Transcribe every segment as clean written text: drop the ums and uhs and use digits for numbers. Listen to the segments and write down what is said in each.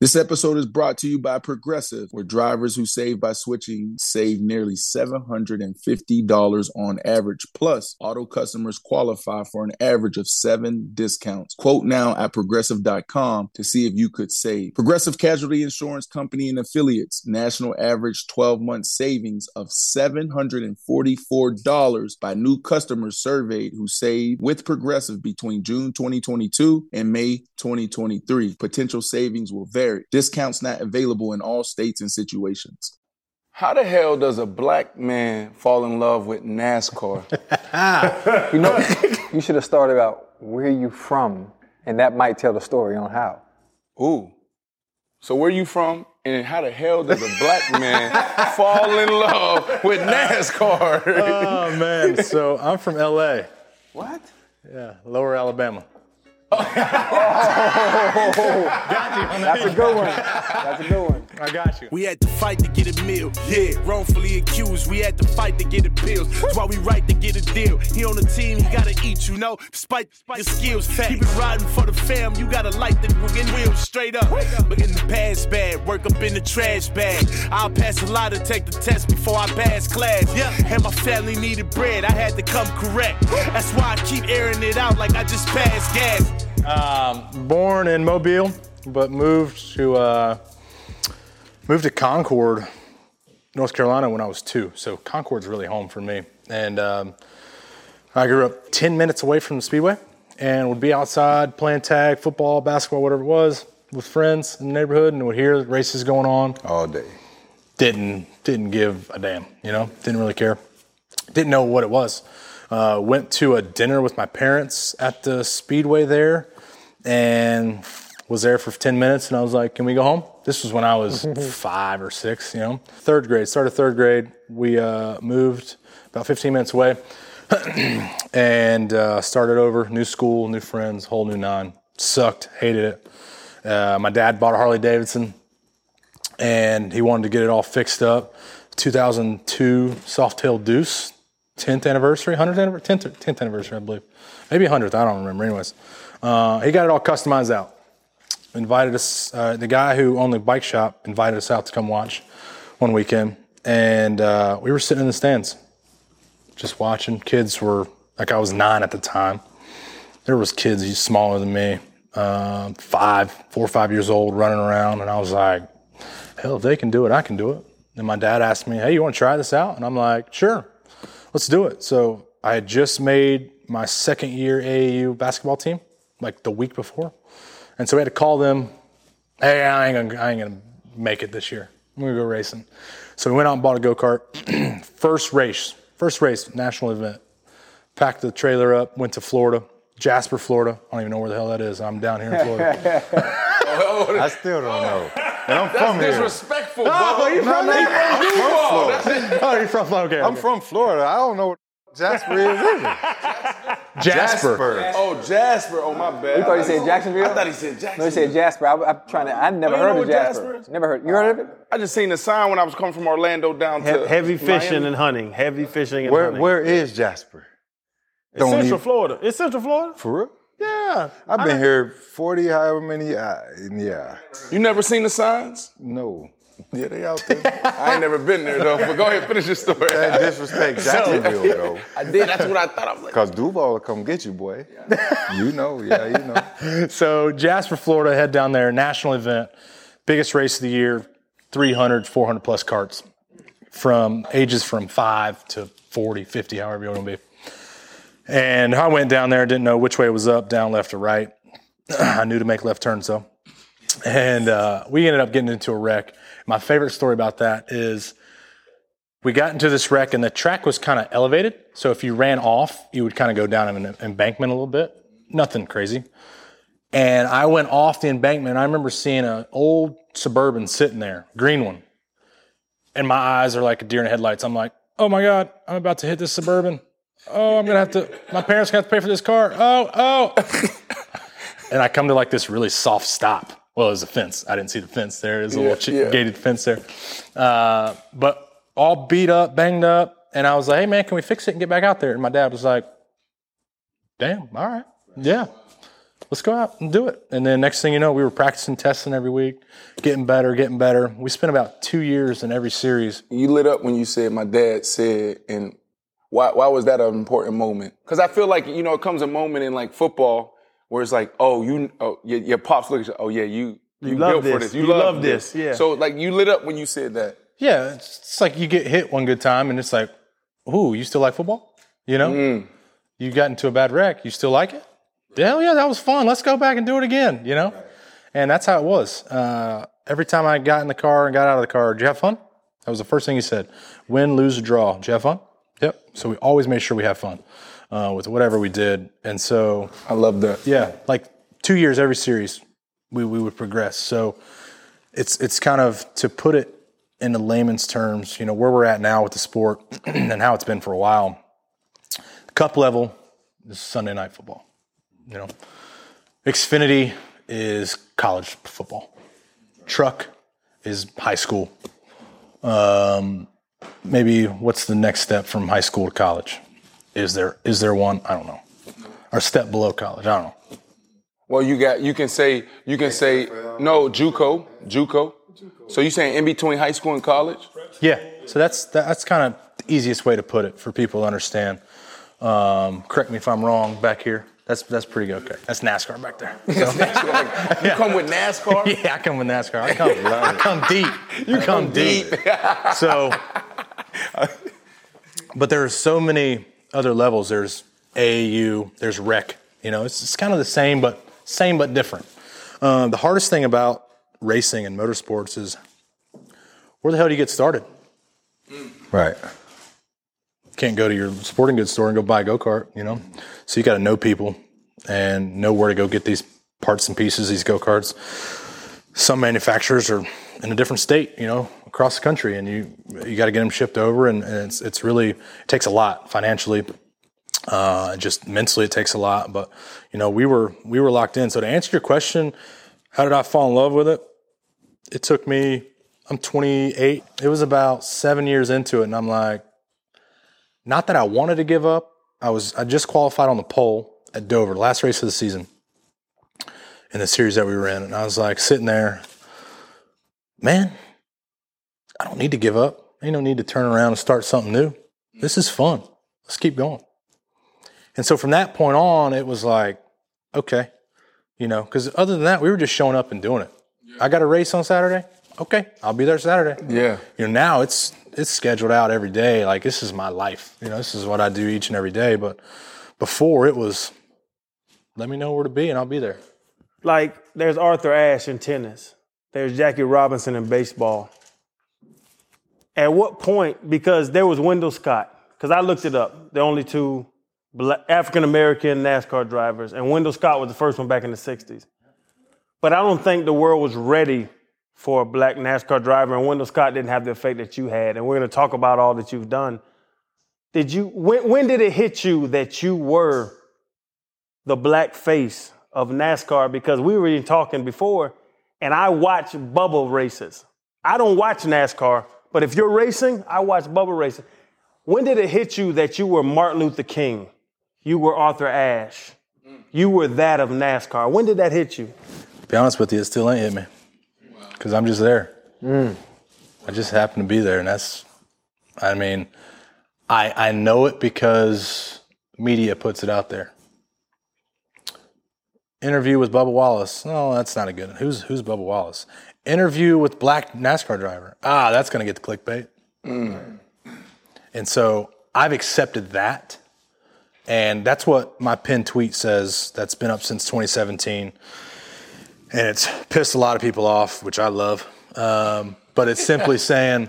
This episode is brought to you by Progressive, where drivers who save by switching save nearly $750 on average. Plus, auto customers qualify for an average of 7 discounts. Quote now at Progressive.com to see if you could save. Progressive Casualty Insurance Company and Affiliates. National average 12-month savings of $744 by new customers surveyed who saved with Progressive between June 2022 and May 2023. Potential savings will vary. Discounts not available in all states and situations. How the hell does a black man fall in love with NASCAR? You should have started out where you from, and that might tell the story on how. Ooh. So where you from, and how the hell does a black man fall in love with NASCAR? Oh, man. So I'm from L.A. What? Yeah, Lower Alabama. That's a good one. That's a good one. I got you. We had to fight to get a meal. Yeah, wrongfully accused. We had to fight to get appeals. That's why we right to get a deal. He on the team, he gotta eat, you know. Despite your skills, keep it riding for the fam. You gotta light the wheels straight up. But in the past bad, work up in the trash bag. I'll pass a lot to take the test before I pass class. Yeah, and my family needed bread. I had to come correct. That's why I keep airing it out like I just passed gas. Born in Mobile, but moved to Concord, North Carolina when I was 2. So Concord's really home for me. And I grew up 10 minutes away from the Speedway and would be outside playing tag, football, basketball, whatever it was, with friends in the neighborhood, and would hear races going on. All day. Didn't give a damn, didn't really care. Didn't know what it was. Went to a dinner with my parents at the Speedway there and was there for 10 minutes, and I was like, can we go home? This was when I was 5 or 6, Started third grade. We moved about 15 minutes away and started over, new school, new friends, whole new nine. Sucked, hated it. My dad bought a Harley Davidson, and he wanted to get it all fixed up. 2002 Softail Deuce. 10th anniversary, 10th anniversary, I believe. Maybe 100th, I don't remember. Anyways, he got it all customized out. Invited us, the guy who owned the bike shop invited us out to come watch one weekend. And we were sitting in the stands, just watching. Kids were, I was 9 at the time. There was kids smaller than me, 4 or 5 years old, running around. And I was like, hell, if they can do it, I can do it. And my dad asked me, hey, you want to try this out? And I'm like, sure. Let's do it. So I had just made my second year AAU basketball team, like the week before. And so we had to call them, hey, I ain't gonna make it this year. I'm gonna go racing. So we went out and bought a go-kart. First race, national event. Packed the trailer up, went to Florida, Jasper, Florida. I don't even know where the hell that is. I'm down here in Florida. I still don't know. And I'm from here. That's disrespectful, bro. Oh, you from there? Oh, you're from Florida. Okay. I'm from Florida. I don't know what Jasper is either. Jasper. Oh, Jasper. Oh, my bad. You thought he said Jacksonville? I thought he said Jacksonville. No, he said Jasper. I never heard of Jasper. Never heard. You heard of it? I just seen the sign when I was coming from Orlando down to heavy fishing Miami. and hunting. Heavy fishing and hunting. Where is Jasper? It's Central Florida. It's Central Florida? For real? Yeah. I've been here 40, however many, yeah. You never seen the signs? No. Yeah, they out there. I ain't never been there, though. But go ahead, finish your story. That disrespect Jacksonville, though. I did. That's what I thought. I was like, Because Duval will come get you, boy. You know. So Jasper, Florida, head down there, national event, biggest race of the year, 300, 400 plus carts from ages from 5 to 40, 50, however you want to be. And I went down there, didn't know which way was up, down, left, or right. I knew to make left turns, though. And we ended up getting into a wreck. My favorite story about that is we got into this wreck, and the track was kind of elevated. So if you ran off, you would kind of go down an embankment a little bit. Nothing crazy. And I went off the embankment, and I remember seeing an old Suburban sitting there, green one. And my eyes are like a deer in headlights. I'm like, oh, my God, I'm about to hit this Suburban. Oh, I'm going to have to, my parents going to have to pay for this car. Oh. And I come to like this really soft stop. Well, it was a fence. I didn't see the fence there. There's a little gated fence there. But all beat up, banged up. And I was like, hey, man, can we fix it and get back out there? And my dad was like, damn, all right. Yeah. let's go out and do it. And then next thing you know, we were practicing, testing every week, getting better. We spent about 2 years in every series. You lit up when you said my dad said, and why was that an important moment? Because I feel like, it comes a moment in like football where it's like, your pops look at you, you built for this. You love this. Yeah. So like you lit up when you said that. Yeah, it's like you get hit one good time and it's like, ooh, you still like football? You got into a bad wreck. You still like it? Hell yeah, that was fun. Let's go back and do it again, And that's how it was. Every time I got in the car and got out of the car, did you have fun? That was the first thing he said. Win, lose, or draw. Did you have fun? Yep. So we always made sure we have fun with whatever we did. And so I love that. Yeah, like 2 years every series, we would progress. So it's kind of, to put it into layman's terms, where we're at now with the sport and how it's been for a while. Cup level is Sunday night football. Xfinity is college football. Truck is high school. Maybe what's the next step from high school to college? Is there one? I don't know. Or step below college? I don't know. Well, you can say no, JUCO. So you saying in between high school and college? Yeah. So that's kind of the easiest way to put it for people to understand. Correct me if I'm wrong back here. That's pretty good. Okay. That's NASCAR back there. So. You come with NASCAR? Yeah, I come with NASCAR. I come deep. You come deep. So, but there's so many other levels. There's AAU. There's rec. It's kind of the same but different. The hardest thing about racing and motorsports is, where the hell do you get started? Right. Can't go to your sporting goods store and go buy a go-kart, So you got to know people and know where to go get these parts and pieces, these go-karts. Some manufacturers are in a different state, across the country, and you got to get them shipped over, and it's really, it takes a lot financially. Just mentally it takes a lot, but we were locked in. So to answer your question, how did I fall in love with it? It took me, I'm 28. It was about 7 years into it, and I'm like, not that I wanted to give up. I just qualified on the pole at Dover, the last race of the season in the series that we were in. And I was like sitting there, man, I don't need to give up. Ain't no need to turn around and start something new. This is fun. Let's keep going. And so from that point on, it was like, okay, because other than that, we were just showing up and doing it. I got a race on Saturday. Okay, I'll be there Saturday. Yeah. Now it's scheduled out every day. Like, this is my life. This is what I do each and every day. But before, it was, let me know where to be and I'll be there. Like, there's Arthur Ashe in tennis. There's Jackie Robinson in baseball. At what point, because there was Wendell Scott, because I looked it up, the only two African-American NASCAR drivers, and Wendell Scott was the first one back in the 60s. But I don't think the world was ready for a black NASCAR driver, and Wendell Scott didn't have the effect that you had. And we're going to talk about all that you've done. When did it hit you that you were the black face of NASCAR? Because we were even talking before, and I watch bubble races. I don't watch NASCAR, but if you're racing, I watch bubble racing. When did it hit you that you were Martin Luther King? You were Arthur Ashe. You were that of NASCAR. When did that hit you? To be honest with you, it still ain't hit me. Because I'm just there. I just happen to be there. And I know it because media puts it out there. Interview with Bubba Wallace. No, that's not a good one. Who's Bubba Wallace? Interview with black NASCAR driver. That's going to get the clickbait. And so I've accepted that. And that's what my pinned tweet says. That's been up since 2017. And it's pissed a lot of people off, which I love. But it's simply saying,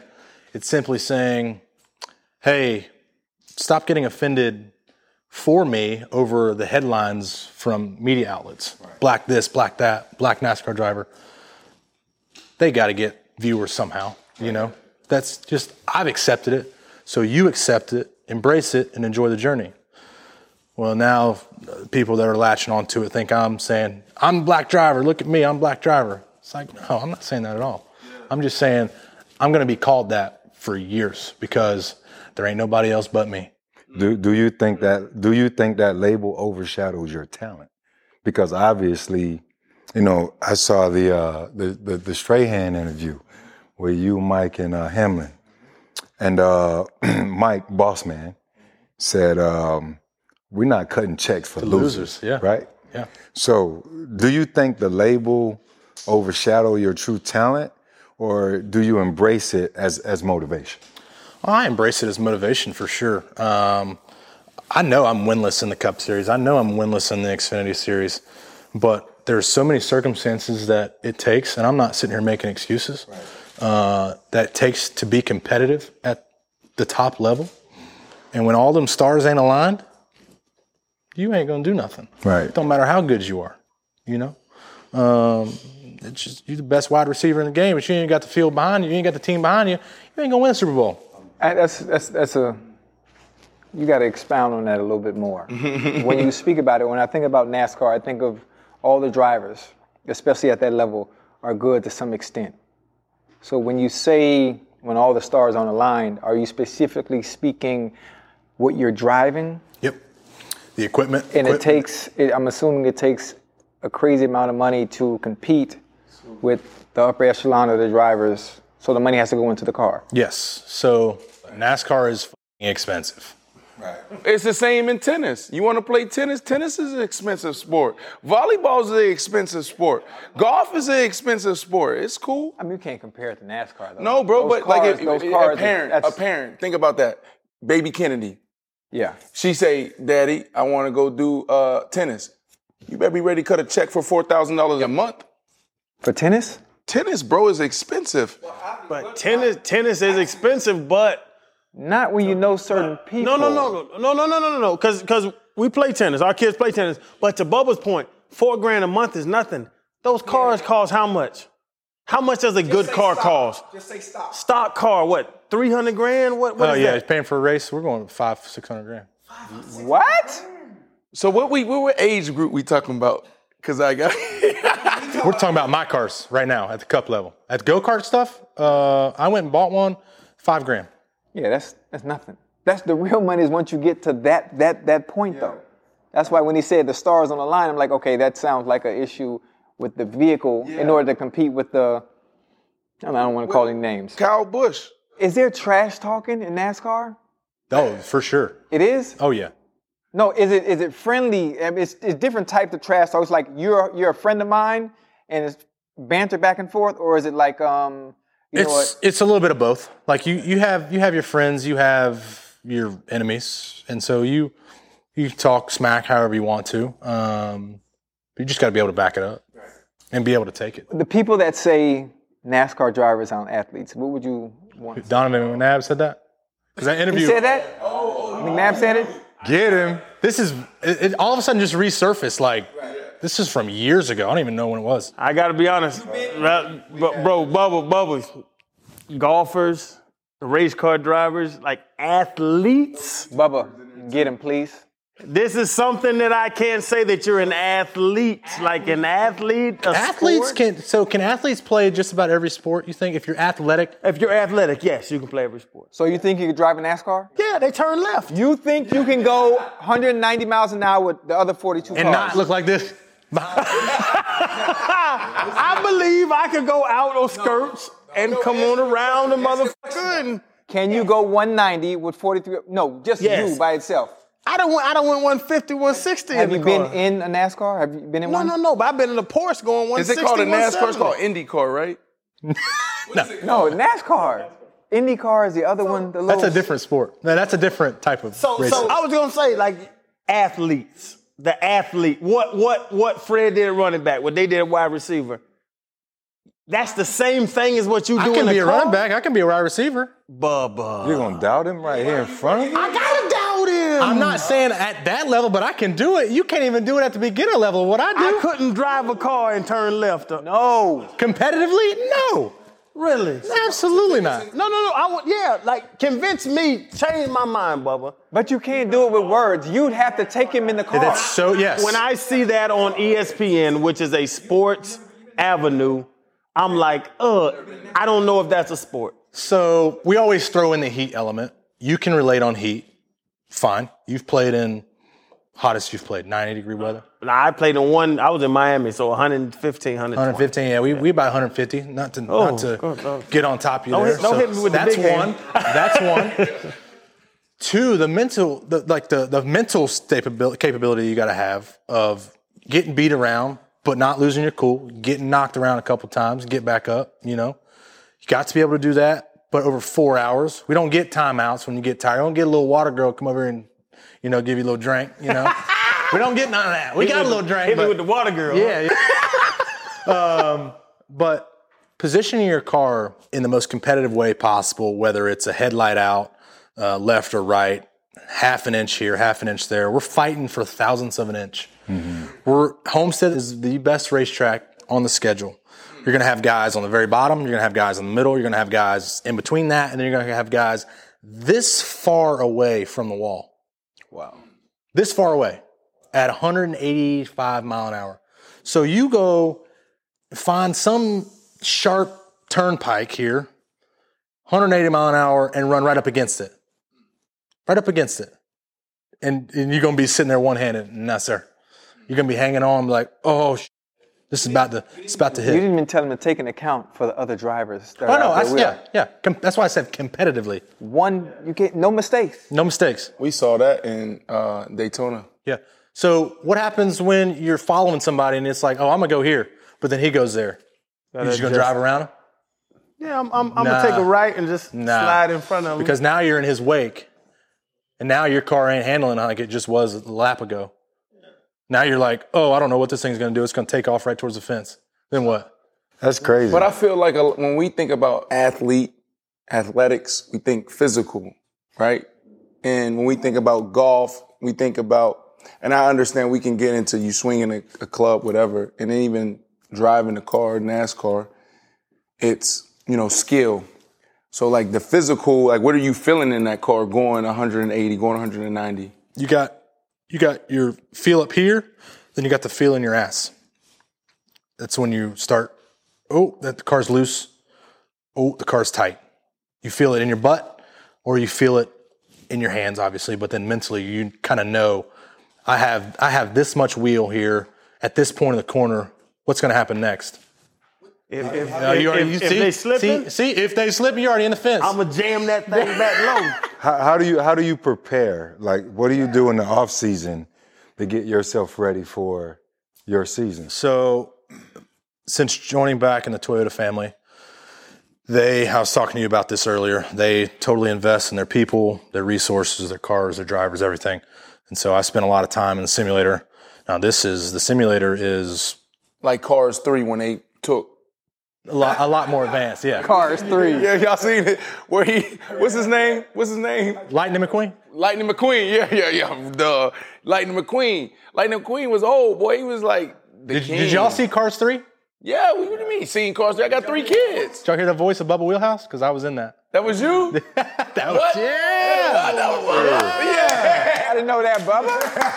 hey, stop getting offended for me over the headlines from media outlets. Right. Black this, black that, black NASCAR driver. They got to get viewers somehow, That's just, I've accepted it. So you accept it, embrace it, and enjoy the journey. Well, now people that are latching onto it think I'm saying, I'm a black driver, look at me, I'm a black driver. It's like, no, I'm not saying that at all. I'm just saying I'm going to be called that for years because there ain't nobody else but me. Do you think that label overshadows your talent? Because obviously, you know, I saw the Strahan interview with you, Mike, and Hamlin. And Mike, boss man, said, we're not cutting checks for losers, yeah. right? Yeah. So do you think the label overshadow your true talent, or do you embrace it as motivation? I embrace it as motivation for sure. I know I'm winless in the Cup Series. I know I'm winless in the Xfinity Series. But there's so many circumstances that it takes, and I'm not sitting here making excuses, that it takes to be competitive at the top level. And when all them stars ain't aligned, you ain't going to do nothing. Right. It don't matter how good you are, you know. It's just, you're the best wide receiver in the game, but you ain't got the field behind you, you ain't got the team behind you, you ain't going to win a Super Bowl. You got to expound on that a little bit more. When you speak about it, when I think about NASCAR, I think of all the drivers, especially at that level, are good to some extent. So when you say when all the stars on the line, are you specifically speaking what you're driving? Yep. The equipment. And I'm assuming it takes a crazy amount of money to compete with the upper echelon of the drivers, so the money has to go into the car. Yes. So NASCAR is expensive. Right. It's the same in tennis. You want to play tennis? Tennis is an expensive sport. Volleyball is an expensive sport. Golf is an expensive sport. It's cool. I mean, you can't compare it to NASCAR, though. No, bro, those but cars, like a parent, think about that. Baby Kennedy. Yeah. She say, Daddy, I want to go do tennis. You better be ready to cut a check for $4,000 a month. For tennis? Tennis, bro, is expensive. But tennis is expensive, but not when you know certain people. No. Because we play tennis. Our kids play tennis. But to Bubba's point, $4,000 a month is nothing. Those cars cost how much? How much does a good car cost? Just say stock. Stock car, what? $300,000? What is yeah, that? he's paying for a race. We're going $500-600 grand. What? So what age group we talking about? Because I got. We're talking about my cars right now at the Cup level. At the go-kart stuff, I went and bought one, $5,000. Yeah, that's nothing. That's the real money is once you get to that point, though. That's why when he said the stars on the line, I'm like, okay, that sounds like an issue with the vehicle in order to compete with the, I don't want to call any names. Kyle Busch. Is there trash talking in NASCAR? Oh, for sure. It is? Oh, yeah. No, is it friendly? I mean, it's different types of trash talk. It's like you're a friend of mine and it's banter back and forth, or is it like It's a little bit of both. Like you have your friends, you have your enemies, and so you talk smack however you want to. You just got to be able to back it up and be able to take it. The people that say NASCAR drivers aren't athletes, what would you want? Donovan McNabb said that. Because that interview. He said that? McNabb said it? Get him. This is it all of a sudden just resurfaced. Like this is from years ago. I don't even know when it was. I got to be honest, bro. Bubba, golfers, race car drivers, like athletes. Bubba, get him, please. This is something that I can't say that you're an athlete, like an athlete. Athletes sport? Can athletes play just about every sport? You think if you're athletic? If you're athletic, yes, you can play every sport. So you think you could drive a NASCAR? Yeah, they turn left. You think you can go 190 miles an hour with the other 42 cars? And not look like this? I believe I could go out on skirts and come on around the motherfucker. Can you go 190 with 43? No, just you by itself. I don't want 150, 160 Have in you the car. been in a NASCAR? Have you been in one? No, but I've been in a Porsche going 160, Is it called a NASCAR? 170. It's called IndyCar, right? No, NASCAR. IndyCar is the other one. That's a different sport. No, that's a different type of racing. So I was gonna say, like, athletes. The athlete. What Fred did at running back, what they did at wide receiver. That's the same thing as what you do in the car. I can be a running back. I can be a wide receiver. Bubba. You're going to doubt him right here in front of you? I gotta doubt him. I'm not saying at that level, but I can do it. You can't even do it at the beginner level. What I do? I couldn't drive a car and turn left. No. Competitively? No. Really? Absolutely not. No. Convince me, change my mind, Bubba. But you can't do it with words. You'd have to take him in the car. That's so, yes. When I see that on ESPN, which is a sports avenue, I'm like, I don't know if that's a sport. So we always throw in the heat element. You can relate on heat. Fine. You've played in Hottest you've played, 90-degree weather? Nah, I played in one. I was in Miami, so 115, 120. 115, yeah. We about 150. Not to get on top of you there. Don't hit me with the big hand. That's one. Two, the mental capability you got to have of getting beat around, but not losing your cool, getting knocked around a couple times, get back up. You got to be able to do that. But over 4 hours, we don't get timeouts when you get tired. We don't get a little water girl come over and give you a little drink. We don't get none of that. We got a little drink. Hit me with the water girl. Yeah. But positioning your car in the most competitive way possible, whether it's a headlight out, left or right, half an inch here, half an inch there. We're fighting for thousandths of an inch. Mm-hmm. Homestead is the best racetrack on the schedule. You're going to have guys on the very bottom. You're going to have guys in the middle. You're going to have guys in between that. And then you're going to have guys this far away from the wall. Wow. This far away at 185 mile an hour. So you go find some sharp turnpike here, 180 mile an hour, and run right up against it. Right up against it. And you're going to be sitting there one-handed. No, sir. You're going to be hanging on like, oh, it's about to hit. You didn't even tell them to take into account for the other drivers. Oh, no, yeah. That's why I said competitively. You get no mistakes. No mistakes. We saw that in Daytona. Yeah. So what happens when you're following somebody and it's like, oh, I'm going to go here, but then he goes there? You're just going to drive around him? Yeah, I'm going to take a right and just slide in front of him. Because now you're in his wake, and now your car ain't handling like it just was a lap ago. Now you're like, oh, I don't know what this thing's going to do. It's going to take off right towards the fence. Then what? That's crazy. But I feel like when we think about athletics, we think physical, right? And when we think about golf, we think about, and I understand we can get into you swinging a club, whatever, and then even driving a car, NASCAR, it's, skill. So like the physical, like what are you feeling in that car going 180, going 190? You got your feel up here, then you got the feel in your ass. That's when you start, the car's loose. Oh, the car's tight. You feel it in your butt, or you feel it in your hands, obviously, but then mentally you kind of know, I have this much wheel here at this point of the corner. What's going to happen next? If they slipping, if they slip, you're already in the fence. I'm gonna jam that thing back low. How do you prepare? Like, what do you do in the off season to get yourself ready for your season? So, since joining back in the Toyota family, I was talking to you about this earlier. They totally invest in their people, their resources, their cars, their drivers, everything. And so I spent a lot of time in the simulator. Now the simulator is like Cars 3 when they took. A lot more advanced, yeah. Cars 3. Yeah, y'all seen it? Where what's his name? Lightning McQueen? Lightning McQueen, yeah. Duh. Lightning McQueen. Lightning McQueen was old, boy. He was like the king. Did y'all see Cars 3? Yeah, what do you mean? Seen Cars 3? I got 3 kids. Did y'all hear the voice of Bubba Wheelhouse? Because I was in that. That was you? That was, what? Yeah. Yeah. I didn't know that, Bubba.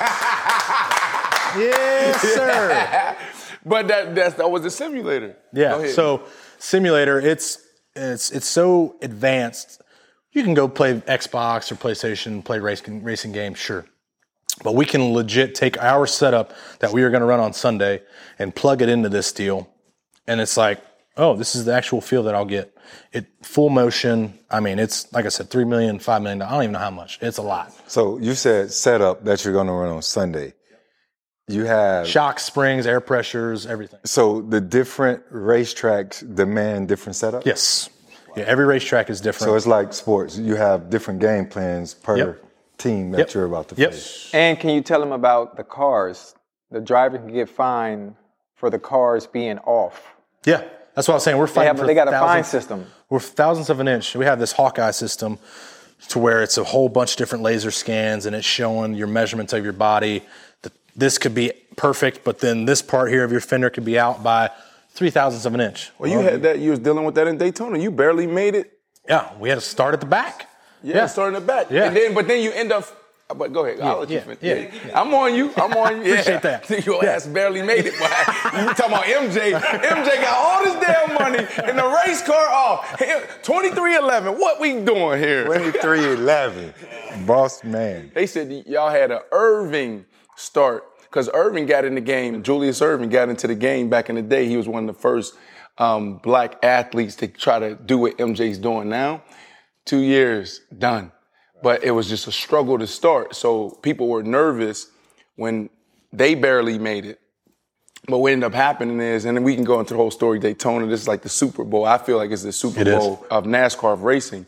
Yes, sir. But that was a simulator. Yeah. So simulator, it's so advanced. You can go play Xbox or PlayStation, play racing games, sure. But we can legit take our setup that we are going to run on Sunday and plug it into this deal. And it's like, oh, this is the actual feel that I'll get. It full motion. I mean, it's like I said, $3 million, $5 million. I don't even know how much. It's a lot. So you said setup that you're going to run on Sunday. You have shocks, springs, air pressures, everything. So the different racetracks demand different setups? Yes. Yeah, every racetrack is different. So it's like sports. You have different game plans per team that you're about to face. And can you tell them about the cars? The driver can get fined for the cars being off. Yeah, that's what I was saying. We're fighting for they got a fine system. We're thousandths of an inch. We have this Hawkeye system to where it's a whole bunch of different laser scans and it's showing your measurements of your body. This could be perfect, but then this part here of your fender could be out by 0.003 of an inch. Well, you had that. You was dealing with that in Daytona. You barely made it. Yeah, we had to start at the back. Yeah, start in the back. Yeah. But then you end up. But go ahead. I'll let you finish. Yeah. I'm on you. Appreciate that. Your ass barely made it. Boy. You talking about MJ? MJ got all this damn money and the race car off. 2311. What we doing here? 2311. Boss man. They said y'all had an Irving start. Because Irvin got in the game, Julius Irvin got into the game back in the day. He was one of the first black athletes to try to do what MJ's doing now. 2 years, done. But it was just a struggle to start. So people were nervous when they barely made it. But what ended up happening is, and then we can go into the whole story, Daytona, this is like the Super Bowl. I feel like it's the Super Bowl of NASCAR, of racing.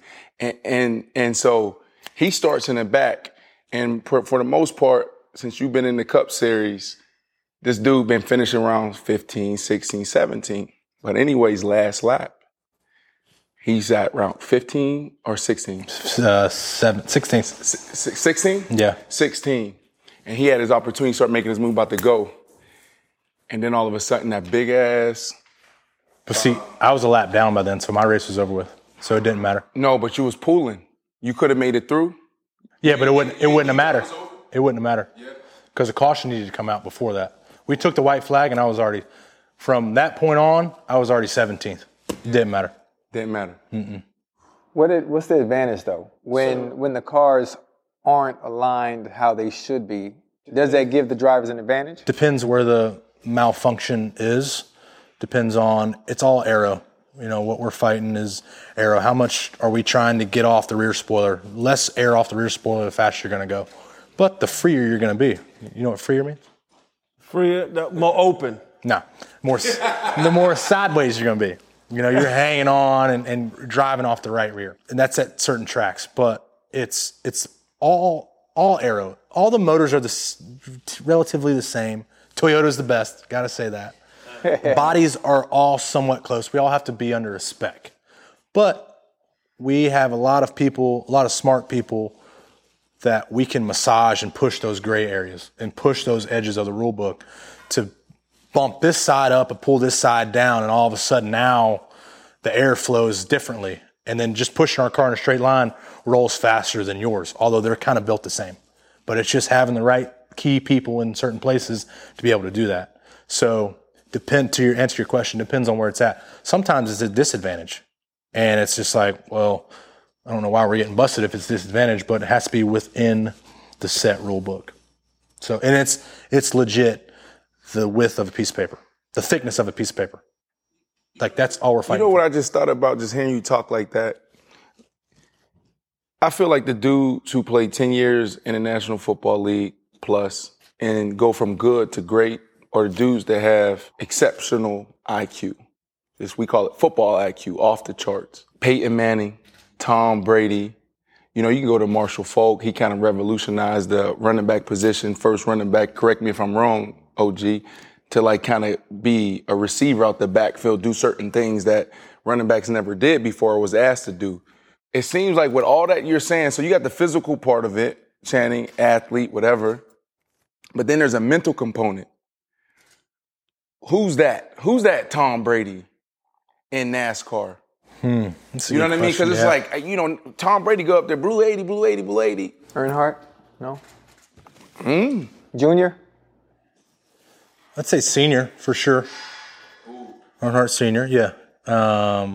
And so he starts in the back. And for the most part, since you've been in the Cup Series, this dude been finishing around 15, 16, 17. But anyways, last lap, he's at round 15 or 16? 16. 16? Yeah. 16. And he had his opportunity to start making his move, about to go. And then all of a sudden, that big ass. But see, I was a lap down by then, so my race was over with. So it didn't matter. No, but you was pulling. You could have made it through. Yeah, but it wouldn't have mattered. It wouldn't have mattered. Because the caution needed to come out before that. We took the white flag, and I was already, from that point on, I was already 17th. It didn't matter. Didn't matter. Mm-mm. What's the advantage, though? When the cars aren't aligned how they should be, does that give the drivers an advantage? Depends where the malfunction is. Depends on, it's all aero. You know, what we're fighting is aero. How much are we trying to get off the rear spoiler? Less air off the rear spoiler, the faster you're going to go. But the freer you're going to be. You know what freer means? Freer, the more open. No. The more sideways you're going to be. You know, you're hanging on and driving off the right rear. And that's at certain tracks. But it's all aero. All the motors are relatively the same. Toyota's the best. Got to say that. Bodies are all somewhat close. We all have to be under a spec. But we have a lot of people, a lot of smart people that we can massage and push those gray areas and push those edges of the rule book to bump this side up and pull this side down, and all of a sudden now the air flows differently. And then just pushing our car in a straight line rolls faster than yours, although they're kind of built the same. But it's just having the right key people in certain places to be able to do that. So answer your question, depends on where it's at. Sometimes it's a disadvantage. And it's just like, well, I don't know why we're getting busted if it's disadvantage, but it has to be within the set rule book. So, and it's legit the width of a piece of paper, the thickness of a piece of paper. Like, that's all we're fighting You know for. what I just thought about just hearing you talk like that? I feel like the dudes who played 10 years in the National Football League plus and go from good to great are the dudes that have exceptional IQ. We call it football IQ, off the charts. Peyton Manning, Tom Brady. You know, you can go to Marshall Faulk. He kind of revolutionized the running back position, first running back, correct me if I'm wrong, OG, to like kind of be a receiver out the backfield, do certain things that running backs never did before or was asked to do. It seems like with all that you're saying, so you got the physical part of it, Channing, athlete, whatever, but then there's a mental component. Who's that? Who's that Tom Brady in NASCAR? You know what I mean? Because it's like, you know, Tom Brady go up there, blue 80, blue 80, blue 80. Earnhardt? No? Junior? I'd say senior for sure. Earnhardt Senior, yeah.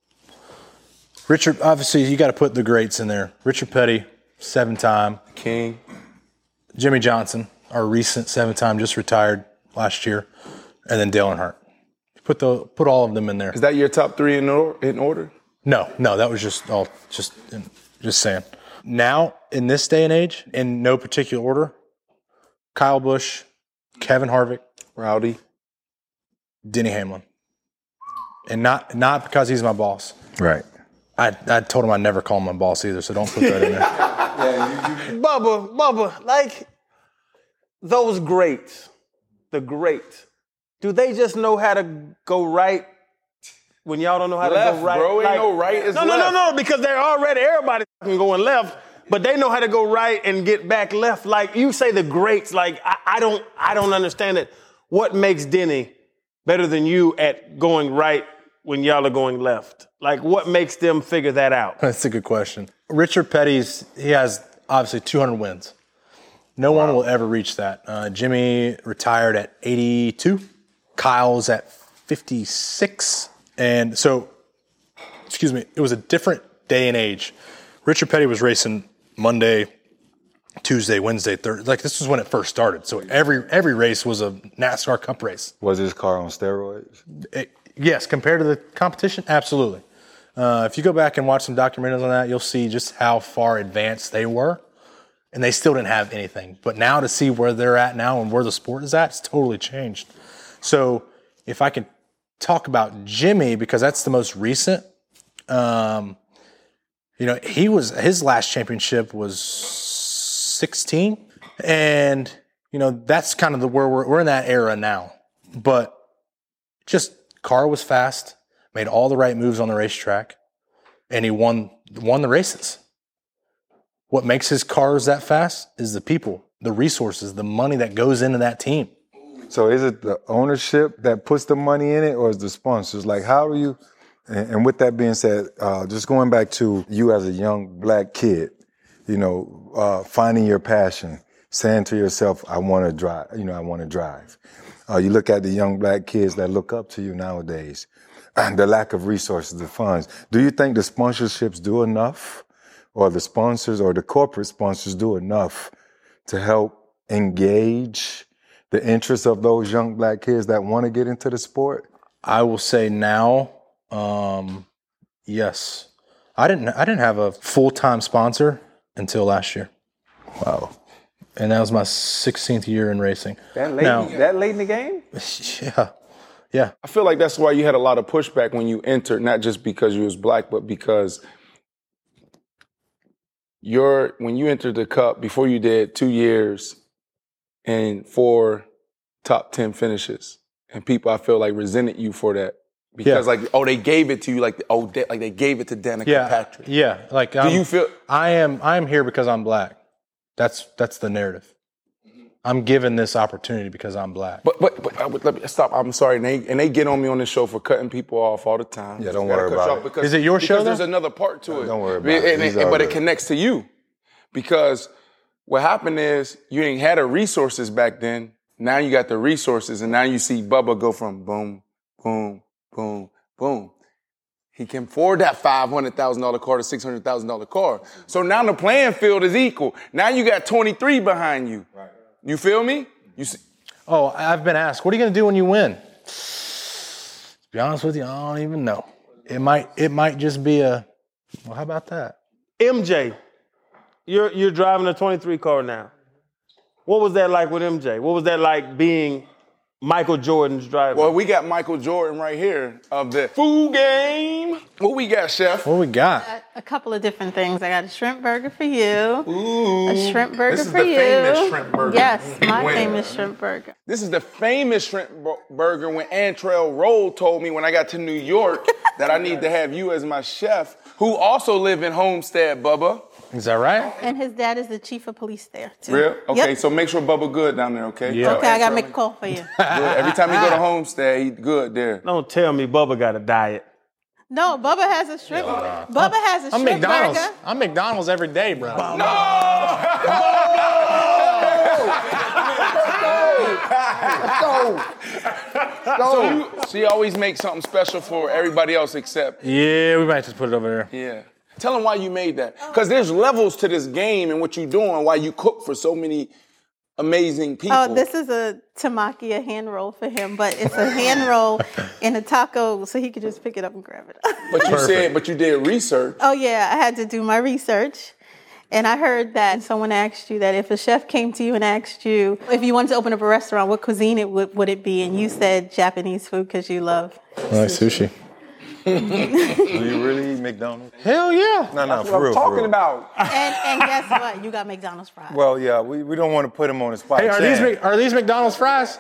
Richard, obviously, you got to put the greats in there. Richard Petty, 7-time. King. Jimmy Johnson, our recent 7-time, just retired last year. And then Dale Earnhardt. Put all of them in there. Is that your top three in order? No, that was just saying. Now, in this day and age, in no particular order, Kyle Busch, Kevin Harvick, Rowdy, Denny Hamlin. And not because he's my boss. Right. I told him I'd never call him my boss either, so don't put that in there. Bubba, like those greats, the greats, do they just know how to go right when y'all don't know how to go right? Bro, ain't no right is left. No, because they're already, everybody going left, but they know how to go right and get back left. Like you say the greats, like I don't understand it. What makes Denny better than you at going right when y'all are going left? Like what makes them figure that out? That's a good question. Richard Petty's, he has obviously 200 wins. No one will ever reach that. Jimmy retired at 82. Kyle's at 56. And so, it was a different day and age. Richard Petty was racing Monday Tuesday, Wednesday, Thursday. Like this was when it first started. So every race was a NASCAR Cup race. Was his car on steroids? Yes, compared to the competition, absolutely. If you go back and watch some documentaries on that, you'll see just how far advanced they were. And they still didn't have anything. But now to see where they're at now and where the sport is at, it's totally changed. So if I can talk about Jimmy, because that's the most recent, his last championship was 16. And, that's kind of where we're in that era now. But just car was fast, made all the right moves on the racetrack, and he won the races. What makes his cars that fast is the people, the resources, the money that goes into that team. So is it the ownership that puts the money in it, or is the sponsors? Like, how do you, and with that being said, just going back to you as a young black kid, finding your passion, saying to yourself, I want to drive, I want to drive. You look at the young black kids that look up to you nowadays, the lack of resources, the funds. Do you think the sponsorships do enough, or the sponsors or the corporate sponsors do enough to help engage the interests of those young black kids that want to get into the sport? I will say now, yes. I didn't have a full-time sponsor until last year. Wow. And that was my 16th year in racing. That late in the game? Yeah. I feel like that's why you had a lot of pushback when you entered, not just because you was black, but because when you entered the Cup, before you did 2 years and 4 top 10 finishes, and people I feel like resented you for that because they gave it to you they gave it to Danica Patrick. Yeah, do you feel I am here because I'm black? That's the narrative. I'm given this opportunity because I'm black. But let me stop. I'm sorry, and they get on me on this show for cutting people off all the time. Yeah, don't worry about it. Is it your show? Because there's another part to it. Don't worry about it. But it connects to you because what happened is you didn't have the resources back then. Now you got the resources, and now you see Bubba go from boom, boom, boom, boom. He can afford that $500,000 car to $600,000 car. So now the playing field is equal. Now you got 23 behind you. Right. You feel me? Oh, I've been asked, what are you going to do when you win? To be honest with you, I don't even know. It might just be how about that? MJ, you're driving a 23 car now. What was that like with MJ? What was that like being Michael Jordan's driver? Well, we got Michael Jordan right here of the food game. What we got, Chef? What we got? A couple of different things. I got a shrimp burger for you. Ooh. A shrimp burger for you. This is the famous shrimp burger. Yes, my famous shrimp burger. This is the famous shrimp burger when Antrell Roll told me when I got to New York that I need to have you as my chef, who also live in Homestead, Bubba. Is that right? And his dad is the chief of police there, too. Real? Okay, Yep. So make sure Bubba good down there, okay? Yeah. Okay, I got to make a call for you. Good. Every time you go to Homestead, he good there. Don't tell me Bubba got a diet. No, Bubba has a shrimp. Bubba has a I'm shrimp McDonald's. burger. I'm McDonald's every day, bro. So she always makes something special for everybody else except. Yeah, we might just put it over there. Yeah. Tell them why you made that. Because there's levels to this game and what you're doing, why you cook for so many amazing people. Oh, this is a tamaki, a hand roll for him, but it's a hand roll in a taco, so he could just pick it up and grab it. But you did research. Oh, yeah, I had to do my research. And I heard that someone asked you that if a chef came to you and asked you if you wanted to open up a restaurant, what cuisine would it be? And you said Japanese food because you love sushi. Do you really eat McDonald's? Hell yeah. No, What I'm talking about. And guess what? You got McDonald's fries. Well, yeah, we don't want to put him on the spot. Hey, are these McDonald's fries?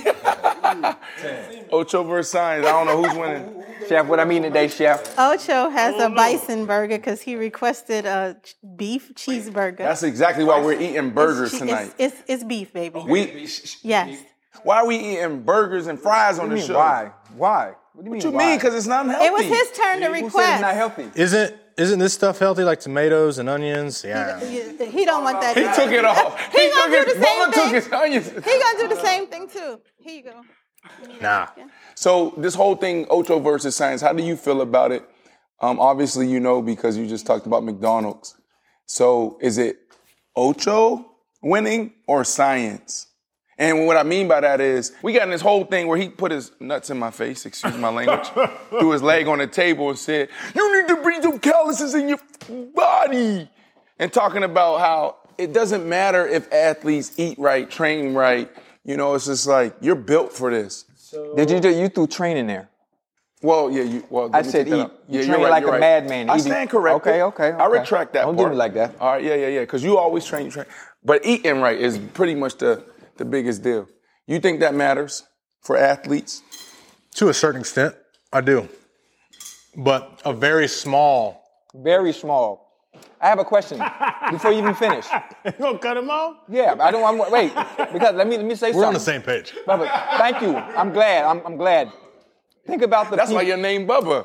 Ocho versus Science. I don't know who's winning. Chef, what I'm eating today, Chef? Ocho has a bison burger because he requested a beef cheeseburger. That's exactly why we're eating burgers tonight. It's beef, baby. Yes. Why are we eating burgers and fries on the show? Why? What do you mean? What you mean? Because it's not healthy. It was his turn to Who said request. it's not healthy? Isn't this stuff healthy, like tomatoes and onions? Yeah. He don't want that. He took it off. He gonna do the same Bubba took thing. his onions. He gonna do the same thing too. Here you go. Nah. So this whole thing, Ocho versus Science, how do you feel about it? Obviously, you know, because you just talked about McDonald's. So is it Ocho winning or science? And what I mean by that is, we got in this whole thing where he put his nuts in my face, excuse my language, threw his leg on the table and said, you need to breathe some calluses in your body. And talking about how it doesn't matter if athletes eat right, train right. You know, it's just like, you're built for this. Did you threw training there? Well, yeah, I said eat. Yeah, You you're train right, like you're a right. madman. I stand corrected. Okay. I retract that Don't part. do me like that. All right, yeah. Because you always train. But eating right is pretty much the biggest deal. You think that matters for athletes? To a certain extent, I do. But a very small. Very small. I have a question before you even finish. You gonna cut him off? Yeah, wait, because let me say something. We're on the same page. Bubba, thank you. I'm glad. I'm glad. Think about That's why your name Bubba.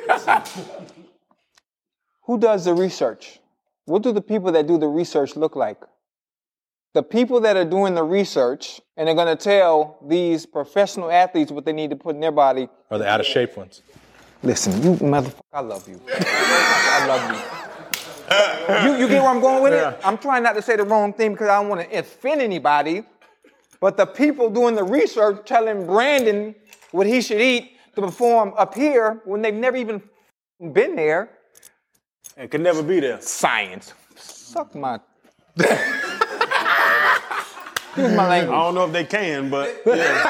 Who does the research? What do the people that do the research look like? The people that are doing the research and are going to tell these professional athletes what they need to put in their body. Are the out of shape ones? Listen, you motherfucker, I love you. I love you. You get where I'm going with it? I'm trying not to say the wrong thing because I don't want to offend anybody. But the people doing the research telling Brandon what he should eat to perform up here when they've never even been there. It could never be there. Science. Suck my... Excuse my language. I don't know if they can, but yeah.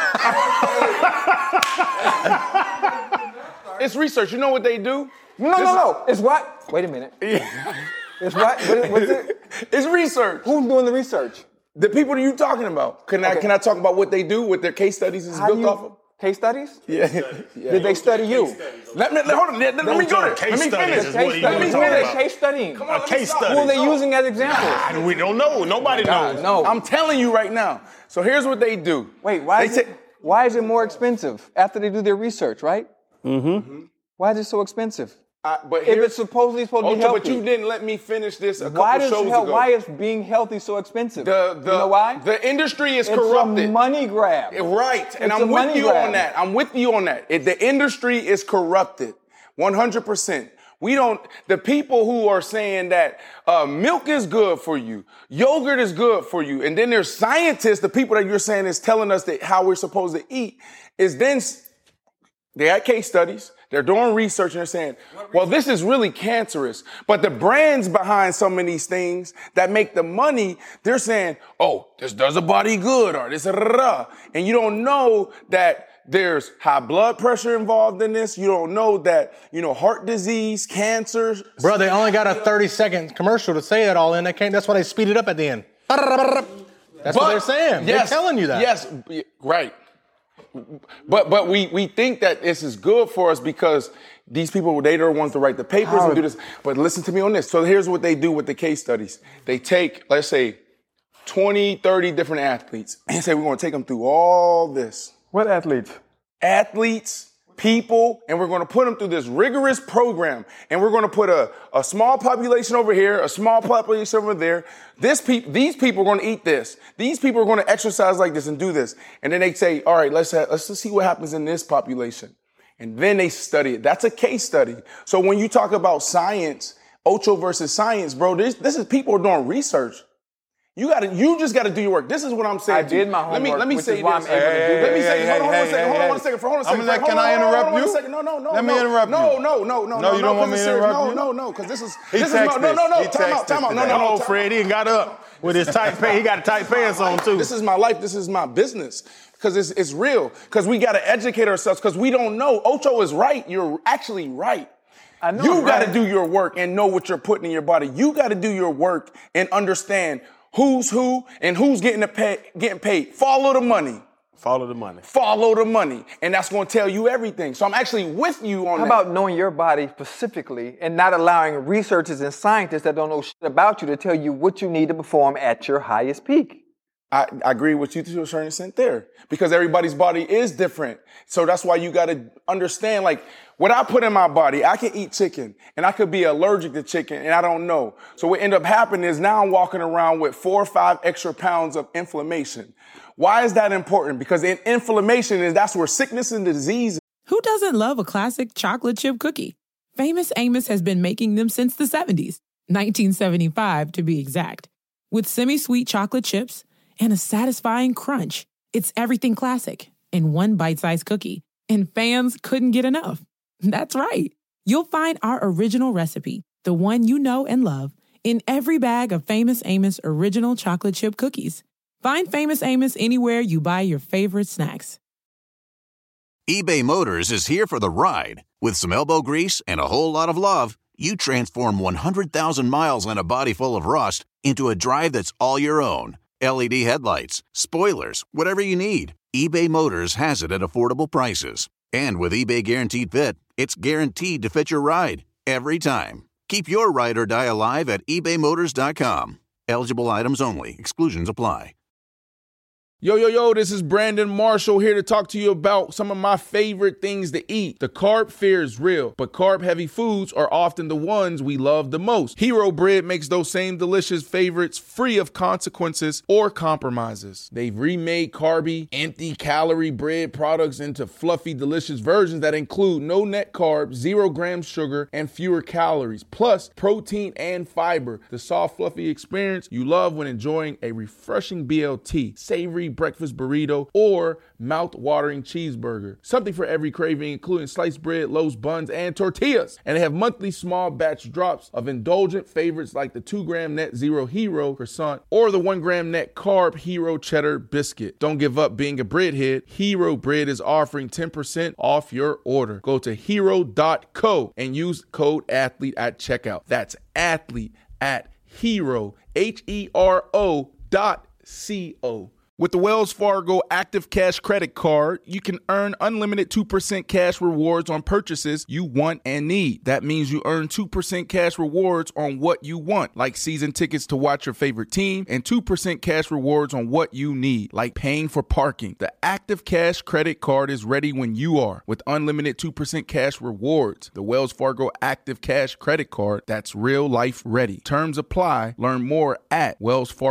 It's research. You know what they do? No. It's what? Wait a minute. It's what? What is it? It's research. Who's doing the research? The people that you're talking about. Can I talk about what they do, what their case studies is built off of? Case studies? Yeah. Did they study you? Let me go there. Let me finish. Let me hear their case studying. Come on, a case study. Who are they using as examples? We don't know. Nobody knows. No. I'm telling you right now. So here's what they do. Wait, why is it more expensive after they do their research, right? Mm-hmm. Why is it so expensive? But if it's supposed to be healthy. But you didn't let me finish this a couple shows ago. Why is being healthy so expensive? You know why? The industry is corrupted. It's a money grab. Right, and I'm with you on that. The industry is corrupted, 100%. The people who are saying that milk is good for you, yogurt is good for you, and then there's scientists, the people that you're saying is telling us that how we're supposed to eat, is then they had case studies. They're doing research and they're saying, well, this is really cancerous. But the brands behind some of these things that make the money, they're saying, oh, this does a body good or this, and you don't know that there's high blood pressure involved in this. You don't know that, heart disease, cancer. Bro, they only got a 30-second commercial to say that all in. That's why they speed it up at the end. That's what they're saying. Yes, they're telling you that. Yes, right. But we think that this is good for us because these people, they're the ones to write the papers and do this. But listen to me on this. So here's what they do with the case studies. They take, let's say, 20, 30 different athletes and say, we're going to take them through all this. What athletes? Athletes, people, and we're going to put them through this rigorous program. And we're going to put a small population over here, a small population over there. These people are going to eat this. These people are going to exercise like this and do this. And then they say, all right, let's just see what happens in this population. And then they study it. That's a case study. So when you talk about Ocho versus science, bro, this is people are doing research. You just got to do your work. This is what I'm saying. I did my homework. Let me which say is why this. I'm able to do that. Let me say. Hold on one second. Can I interrupt you? No. Let me interrupt you. No. No, you don't want me to interrupt you? No, because this is. He texted this. Time out. No, Fred, he got up with his tight pants. He got tight pants on too. This is my life. This is my business. Because it's real. Because we got to educate ourselves. Because we don't know. Ocho is right. You're actually right. I know. You got to do your work and know what you're putting in your body. You got to do your work and understand who's who and who's getting paid. Follow the money. Follow the money. Follow the money. And that's going to tell you everything. So I'm actually with you on that. How about knowing your body specifically and not allowing researchers and scientists that don't know shit about you to tell you what you need to perform at your highest peak? I agree with you to a certain extent there because everybody's body is different. So that's why you got to understand, like, what I put in my body, I can eat chicken and I could be allergic to chicken and I don't know. So what end up happening is now I'm walking around with 4 or 5 extra pounds of inflammation. Why is that important? Because inflammation that's where sickness and disease. Who doesn't love a classic chocolate chip cookie? Famous Amos has been making them since the 70s, 1975 to be exact. With semi-sweet chocolate chips and a satisfying crunch, it's everything classic in one bite-sized cookie, and fans couldn't get enough. That's right. You'll find our original recipe, the one you know and love, in every bag of Famous Amos original chocolate chip cookies. Find Famous Amos anywhere you buy your favorite snacks. eBay Motors is here for the ride. With some elbow grease and a whole lot of love, you transform 100,000 miles and a body full of rust into a drive that's all your own. LED headlights, spoilers, whatever you need, eBay Motors has it at affordable prices. And with eBay Guaranteed Fit, it's guaranteed to fit your ride every time. Keep your ride or die alive at ebaymotors.com. Eligible items only. Exclusions apply. Yo, this is Brandon Marshall here to talk to you about some of my favorite things to eat. The carb fear is real, but carb-heavy foods are often the ones we love the most. Hero Bread makes those same delicious favorites free of consequences or compromises. They've remade carby, empty-calorie bread products into fluffy, delicious versions that include no net carbs, 0 grams sugar, and fewer calories, plus protein and fiber. The soft, fluffy experience you love when enjoying a refreshing BLT, savory breakfast burrito, or mouth-watering cheeseburger. Something for every craving, including sliced bread, loaves, buns, and tortillas. And they have monthly small batch drops of indulgent favorites like the 2-gram net zero Hero croissant or the 1-gram net carb Hero cheddar biscuit. Don't give up being a breadhead. Hero Bread is offering 10% off your order. Go to hero.co and use code ATHLETE at checkout. That's athlete at hero, HERO.co. With the Wells Fargo Active Cash Credit Card, you can earn unlimited 2% cash rewards on purchases you want and need. That means you earn 2% cash rewards on what you want, like season tickets to watch your favorite team, and 2% cash rewards on what you need, like paying for parking. The Active Cash Credit Card is ready when you are, with unlimited 2% cash rewards. The Wells Fargo Active Cash Credit Card, that's real life ready. Terms apply. Learn more at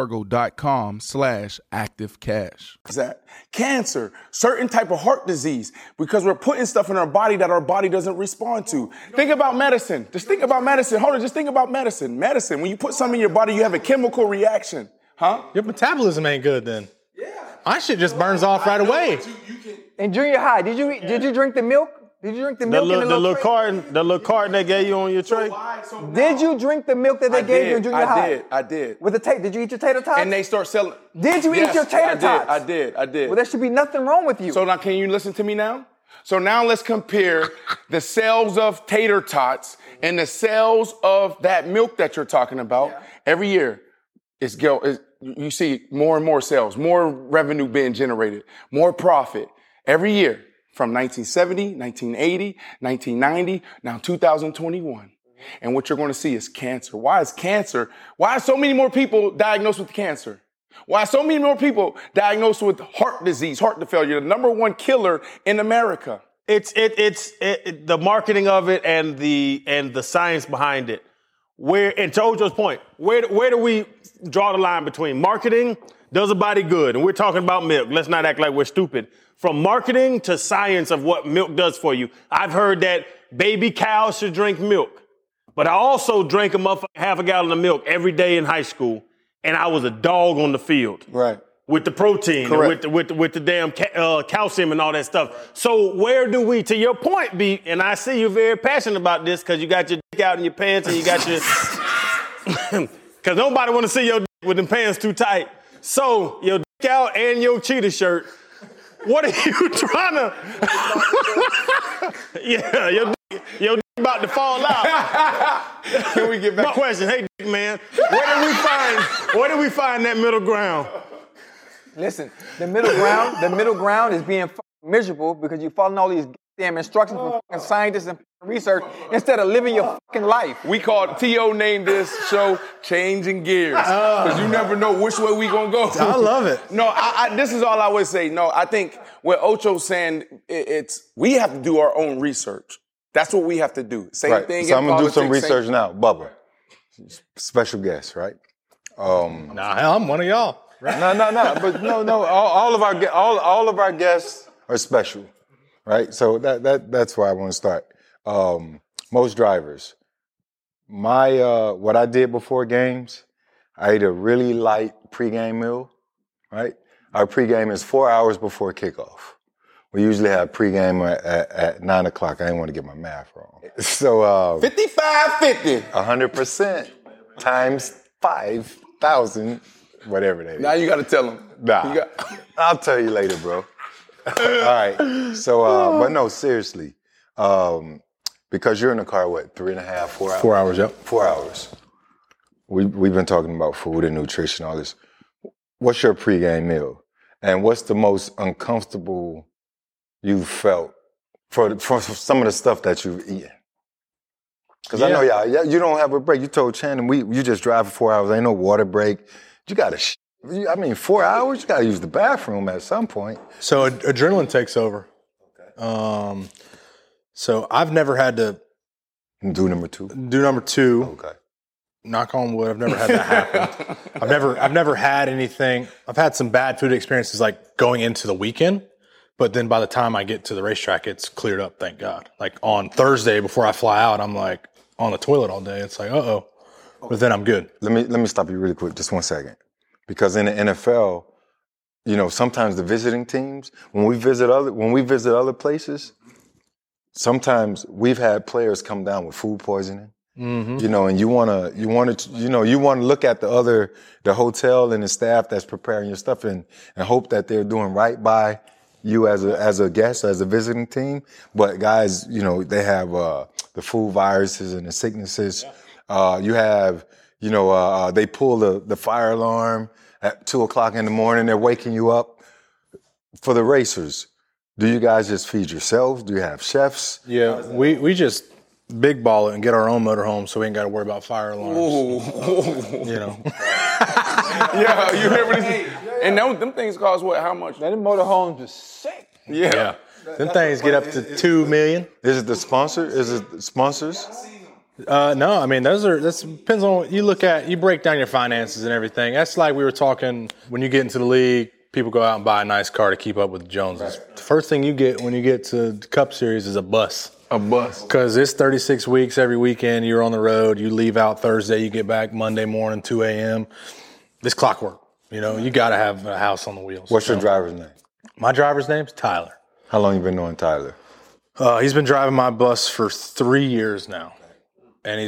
wellsfargo.com/active cash. That cancer, certain type of heart disease, because we're putting stuff in our body that our body doesn't respond to. Think about medicine. Just think about medicine. Hold on, just think about medicine. Medicine, when you put something in your body, you have a chemical reaction. Huh? Your metabolism ain't good then. Yeah. My shit just burns off right away. In junior high, did you drink the milk? Did you drink the milk in the little carton they gave you on your tray? Did you drink the milk that they gave you in junior high? I did. With the did you eat your tater tots? And they start selling. Did you eat your tater tots? I did. Well, there should be nothing wrong with you. So now, can you listen to me now? So now let's compare the sales of tater tots and the sales of that milk that you're talking about. Yeah. Every year, you see more and more sales, more revenue being generated, more profit every year. From 1970, 1980, 1990, now 2021. And what you're going to see is cancer. Why is so many more people diagnosed with cancer? Why are so many more people diagnosed with heart disease, heart failure, the number one killer in America? It's the marketing of it and the science behind it. And to Ojo's point, where do we draw the line between marketing does a body good, and we're talking about milk. Let's not act like we're stupid. From marketing to science of what milk does for you. I've heard that baby cows should drink milk, but I also drank half a gallon of milk every day in high school, and I was a dog on the field. Right. With the protein, and with the damn calcium and all that stuff. So where do we, to your point, B, and I see you're very passionate about this because you got your dick out in your pants and you got your, because nobody want to see your dick with them pants too tight. So your dick out and your cheetah shirt. What are you trying to? Yeah, your dick about to fall out. Can we get back? My question, hey, dick man, where do we find that middle ground? Listen, the middle ground is being miserable because you're following all these damn instructions from fucking scientists and research instead of living your fucking life. T.O. named this show Changing Gears because you never know which way we gonna go. I love it. No, this is all I would say. No, I think what Ocho's saying, we have to do our own research. That's what we have to do. Same thing. So I'm gonna do some research now. Bubba, special guest, right? Nah, I'm one of y'all. Right? No. But no. All of our guests are special, right? So that's why I want to start. Most drivers, my what I did before games, I ate a really light pregame meal, right? Our pregame is 4 hours before kickoff. We usually have pregame at 9 o'clock. I didn't want to get my math wrong. So 55-50. 100% times 5,000, whatever that is. Now you got to tell them. Nah, I'll tell you later, bro. All right. So, but no, seriously, because you're in the car, what, 3.5, 4 hours? 4 hours, yep. 4 hours. We've been talking about food and nutrition, all this. What's your pregame meal? And what's the most uncomfortable you've felt for some of the stuff that you've eaten? Because I know you don't have a break. You told Shannon, you just drive for 4 hours. Ain't no water break. You got to 4 hours, you got to use the bathroom at some point. So adrenaline takes over. Okay. So I've never had to do number two. Okay. Knock on wood, I've never had that happen. I've never had anything. I've had some bad food experiences like going into the weekend, but then by the time I get to the racetrack, it's cleared up, thank God. Like on Thursday before I fly out, I'm like on the toilet all day. It's like, but then I'm good. Let me stop you really quick, just 1 second. Because in the NFL, sometimes the visiting teams, when we visit other places, sometimes we've had players come down with food poisoning. Mm-hmm. And you want to look at the hotel and the staff that's preparing your stuff and hope that they're doing right by you as a guest, as a visiting team. But guys, they have the food viruses and the sicknesses. You have, they pull the fire alarm at 2 o'clock in the morning. They're waking you up. For the racers, do you guys just feed yourselves? Do you have chefs? Yeah, we just big ball it and get our own motorhome so we ain't got to worry about fire alarms. Yeah, you remember this? And them things cost what? How much? Them motorhomes are sick. Yeah. Them things get up to $2 million. Is it the sponsor? Is it the sponsors? No, I mean, this depends on what you look at. You break down your finances and everything. That's like we were talking when you get into the league, people go out and buy a nice car to keep up with the Joneses. Right. The first thing you get when you get to the Cup Series is a bus. A bus. Because it's 36 weeks every weekend. You're on the road. You leave out Thursday. You get back Monday morning, 2 a.m. This clockwork. You got to have a house on the wheels. What's your driver's name? My driver's name's Tyler. How long you been knowing Tyler? He's been driving my bus for 3 years now. And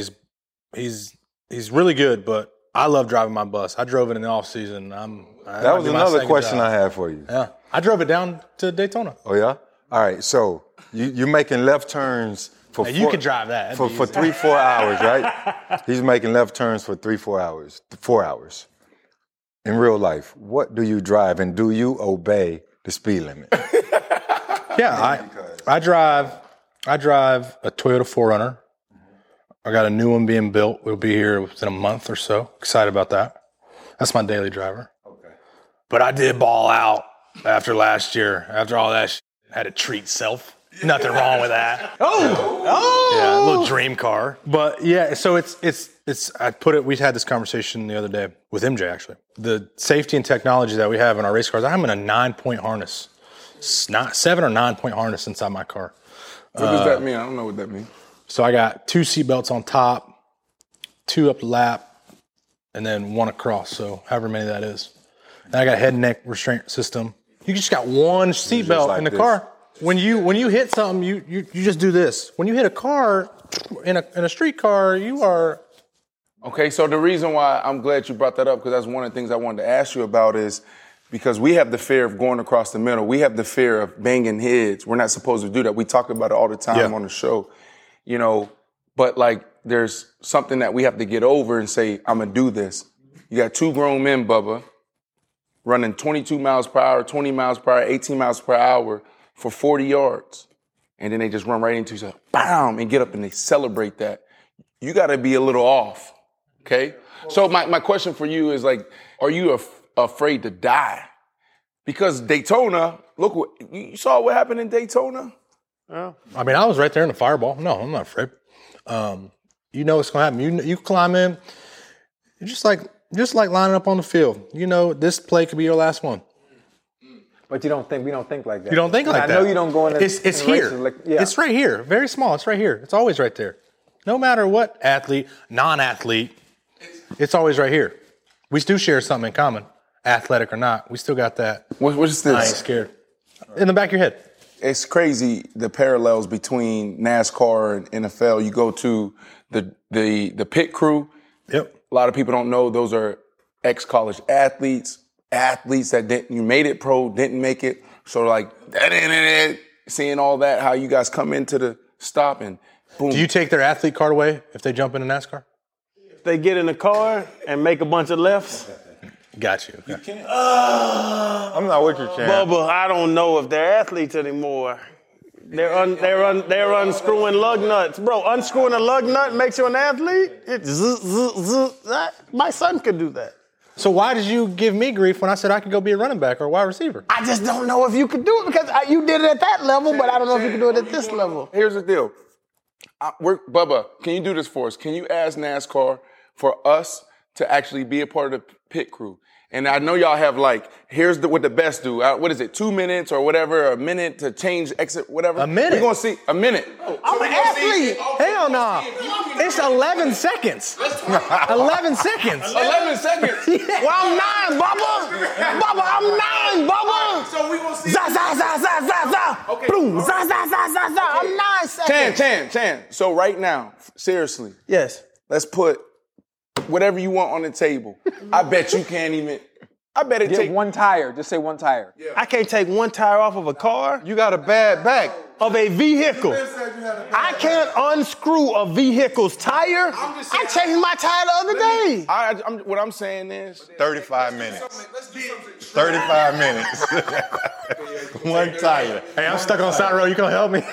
he's really good, but I love driving my bus. I drove it in the off season. That was another question I had for you. Yeah. I drove it down to Daytona. Oh, yeah? All right, so you're making left turns for you can drive that. For 3-4 hours, right? He's making left turns for 3-4 hours, 4 hours. In real life, what do you drive and do you obey the speed limit? Yeah, I drive a Toyota 4Runner. I got a new one being built. We'll be here within a month or so. Excited about that. That's my daily driver. Okay. But I did ball out after last year. After all that shit, had to treat self. Nothing wrong with that. Yeah, a little dream car. But yeah, so it's we had this conversation the other day with MJ actually. The safety and technology that we have in our race cars, I'm in a 9-point harness. It's not 7 or 9-point harness inside my car. What does that mean? I don't know what that means. So I got 2 seatbelts on top, 2 up the lap, and then 1 across. So however many that is. Then I got a head and neck restraint system. You just got 1 seatbelt in the car. When you hit something, you just do this. When you hit a car in a street car, you are. Okay, so the reason why I'm glad you brought that up, because that's one of the things I wanted to ask you about, is because we have the fear of going across the middle. We have the fear of banging heads. We're not supposed to do that. We talk about it all the time on the show. But like there's something that we have to get over and say, I'm going to do this. You got 2 grown men, Bubba, running 22 miles per hour, 20 miles per hour, 18 miles per hour for 40 yards. And then they just run right into each other, bam, and get up and they celebrate that. You got to be a little off, okay? So my question for you is like, are you afraid to die? Because Daytona, look, you saw what happened in Daytona? Yeah. I mean, I was right there in the fireball. No, I'm not afraid. You know what's going to happen. You climb in, you're just like lining up on the field. You know, this play could be your last one. But we don't think like that. You don't think like that. I know you don't go in. It's here. It's right here. Very small. It's right here. It's always right there. No matter what athlete, non-athlete, it's always right here. We do share something in common, athletic or not. We still got that. What's this? I ain't scared. In the back of your head. It's crazy the parallels between NASCAR and NFL. You go to the pit crew. Yep. A lot of people don't know those are ex-college athletes that you made it pro, didn't make it. So like seeing all that, how you guys come into the stop and boom. Do you take their athlete card away if they jump into NASCAR? If they get in the car and make a bunch of lefts. Got you. Okay. I'm not with you, champ. Bubba, I don't know if they're athletes anymore. They're unscrewing lug nuts. Bro, unscrewing a lug nut makes you an athlete? My son could do that. So why did you give me grief when I said I could go be a running back or a wide receiver? I just don't know if you could do it because you did it at that level, but I don't know if you can do it at this level. Here's the deal. Bubba, can you do this for us? Can you ask NASCAR for us to actually be a part of the pit crew? And I know y'all have here's what the best do. What is it, 2 minutes or whatever, a minute to change exit, whatever? A minute? We're going to see a minute. I'm an athlete. Hell no. It's 11 seconds. 11 seconds. 11 seconds. Yeah. Well, I'm 9, Bubba. Bubba, I'm 9, Bubba. So we going to see. Za, za, za, za, za, za. Okay. Boom. Za, za, za, za, za. I'm 9 seconds. Chan. So right now, seriously, Yes. let's put whatever you want on the table. I bet you can't even. I bet it Get take one tire. Just say one tire. I can't take one tire off of a car, You got a bad back. of a vehicle. I can't unscrew a vehicle's tire. I changed my tire the other day. What I'm saying is 35 minutes. 35 minutes. One tire. Hey, I'm stuck on side road. You gonna help me?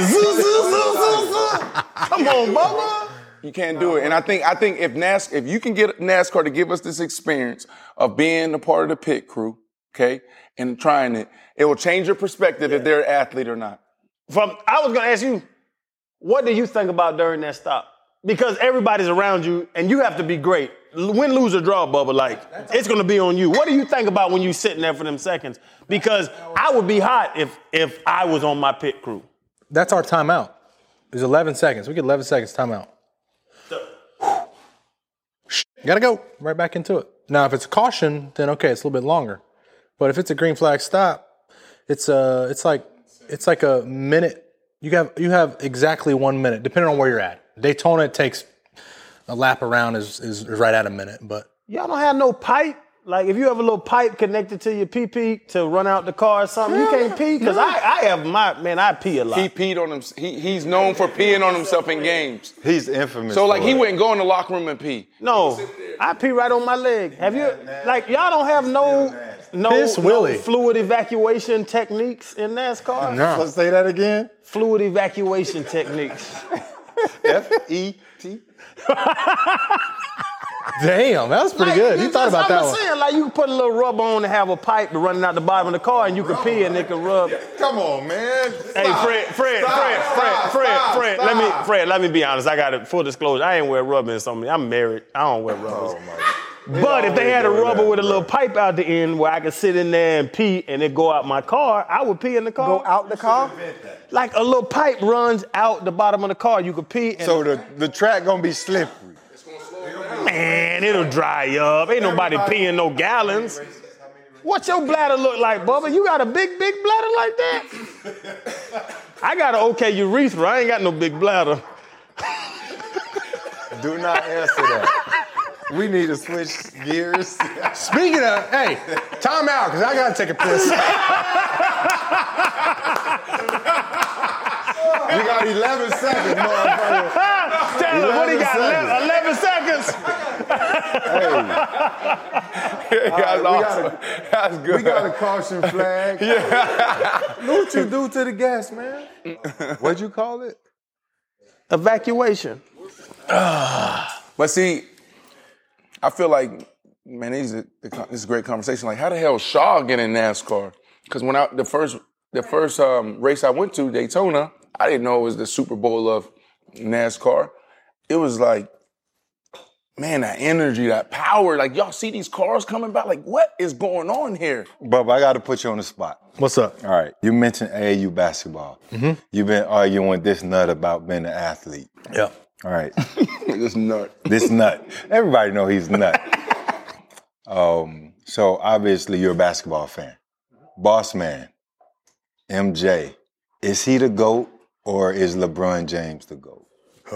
Come on, Bubba. you can't do it. And I think if you can get NASCAR to give us this experience of being a part of the pit crew, okay, and trying it, it will change your perspective if they're an athlete or not. I was going to ask you, what do you think about during that stop? Because everybody's around you, and you have to be great. Win, lose, or draw, Bubba, it's going to be on you. What do you think about when you're sitting there for them seconds? Because I would be hot if I was on my pit crew. That's our timeout. It's 11 seconds. We get 11 seconds timeout. Gotta go. Right back into it. Now, if it's a caution, then okay, it's a little bit longer. But if it's a green flag stop, it's like a minute. You have exactly 1 minute, depending on where you're at. Daytona, it takes a lap around is right at a minute, but Y'all don't have no pipe? Like, if you have a little pipe connected to your pee-pee to run out the car or something, you can't pee? Because I pee a lot. He peed on him. He's known for peeing on himself in games. He's infamous. So, he wouldn't go in the locker room and pee. No, I pee right on my leg. Have you, y'all don't have no fluid evacuation techniques in NASCAR? no. Let's say that again. Fluid evacuation techniques. F-E-T. Damn, that was pretty good. You thought about that one. I'm saying, you can put a little rubber on and have a pipe running out the bottom of the car, and you can pee and it can rub. Come on, man. Hey, Fred, let me be honest. I got it, full disclosure. I ain't wear rubber in something. I'm married. I don't wear rubbers. But if they had a rubber with a little pipe out the end where I could sit in there and pee and it go out my car, I would pee in the car. Go out the car? Like a little pipe runs out the bottom of the car. You could pee. And So the track gonna be slippery. Man, it'll dry up. Ain't nobody peeing no gallons. What's your bladder look like, Bubba? You got a big bladder like that? I got an okay urethra. I ain't got no big bladder. Do not answer that. We need to switch gears. Speaking of, hey, time out, because I got to take a piss. You got 11 seconds, motherfucker. Taylor, what do you got? 11 seconds? That's good. We got a caution flag. Yeah. What you do to the gas, man? What'd you call it? Evacuation. But see, I feel like, man, this is a great conversation. Like, how the hell Shaw get in NASCAR? Because when the first race I went to, Daytona, I didn't know it was the Super Bowl of NASCAR. It was like, man, that energy, that power. Like, y'all see these cars coming by? Like, what is going on here? Bubba, I got to put you on the spot. What's up? All right. You mentioned AAU basketball. Mm-hmm. You've been arguing with this nut about being an athlete. Yeah. All right. This nut. This nut. Everybody know he's nut. So obviously you're a basketball fan. Boss man, MJ, is he the GOAT or is LeBron James the GOAT?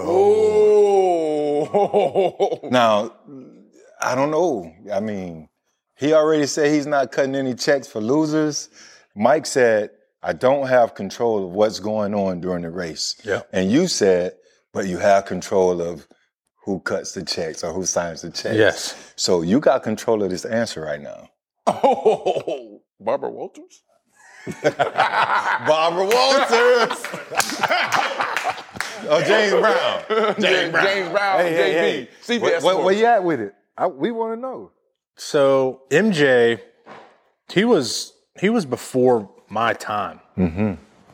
Oh. Now, I don't know. I mean, he already said he's not cutting any checks for losers. Mike said, I don't have control of what's going on during the race. Yeah. And you said, but you have control of who cuts the checks or who signs the checks. Yes. So you got control of this answer right now. Oh, Barbara Walters? Barbara Walters! Oh, James Brown. James Brown, Hey. CBS Where you at with it? We want to know. So MJ, he was before my time. Mm-hmm.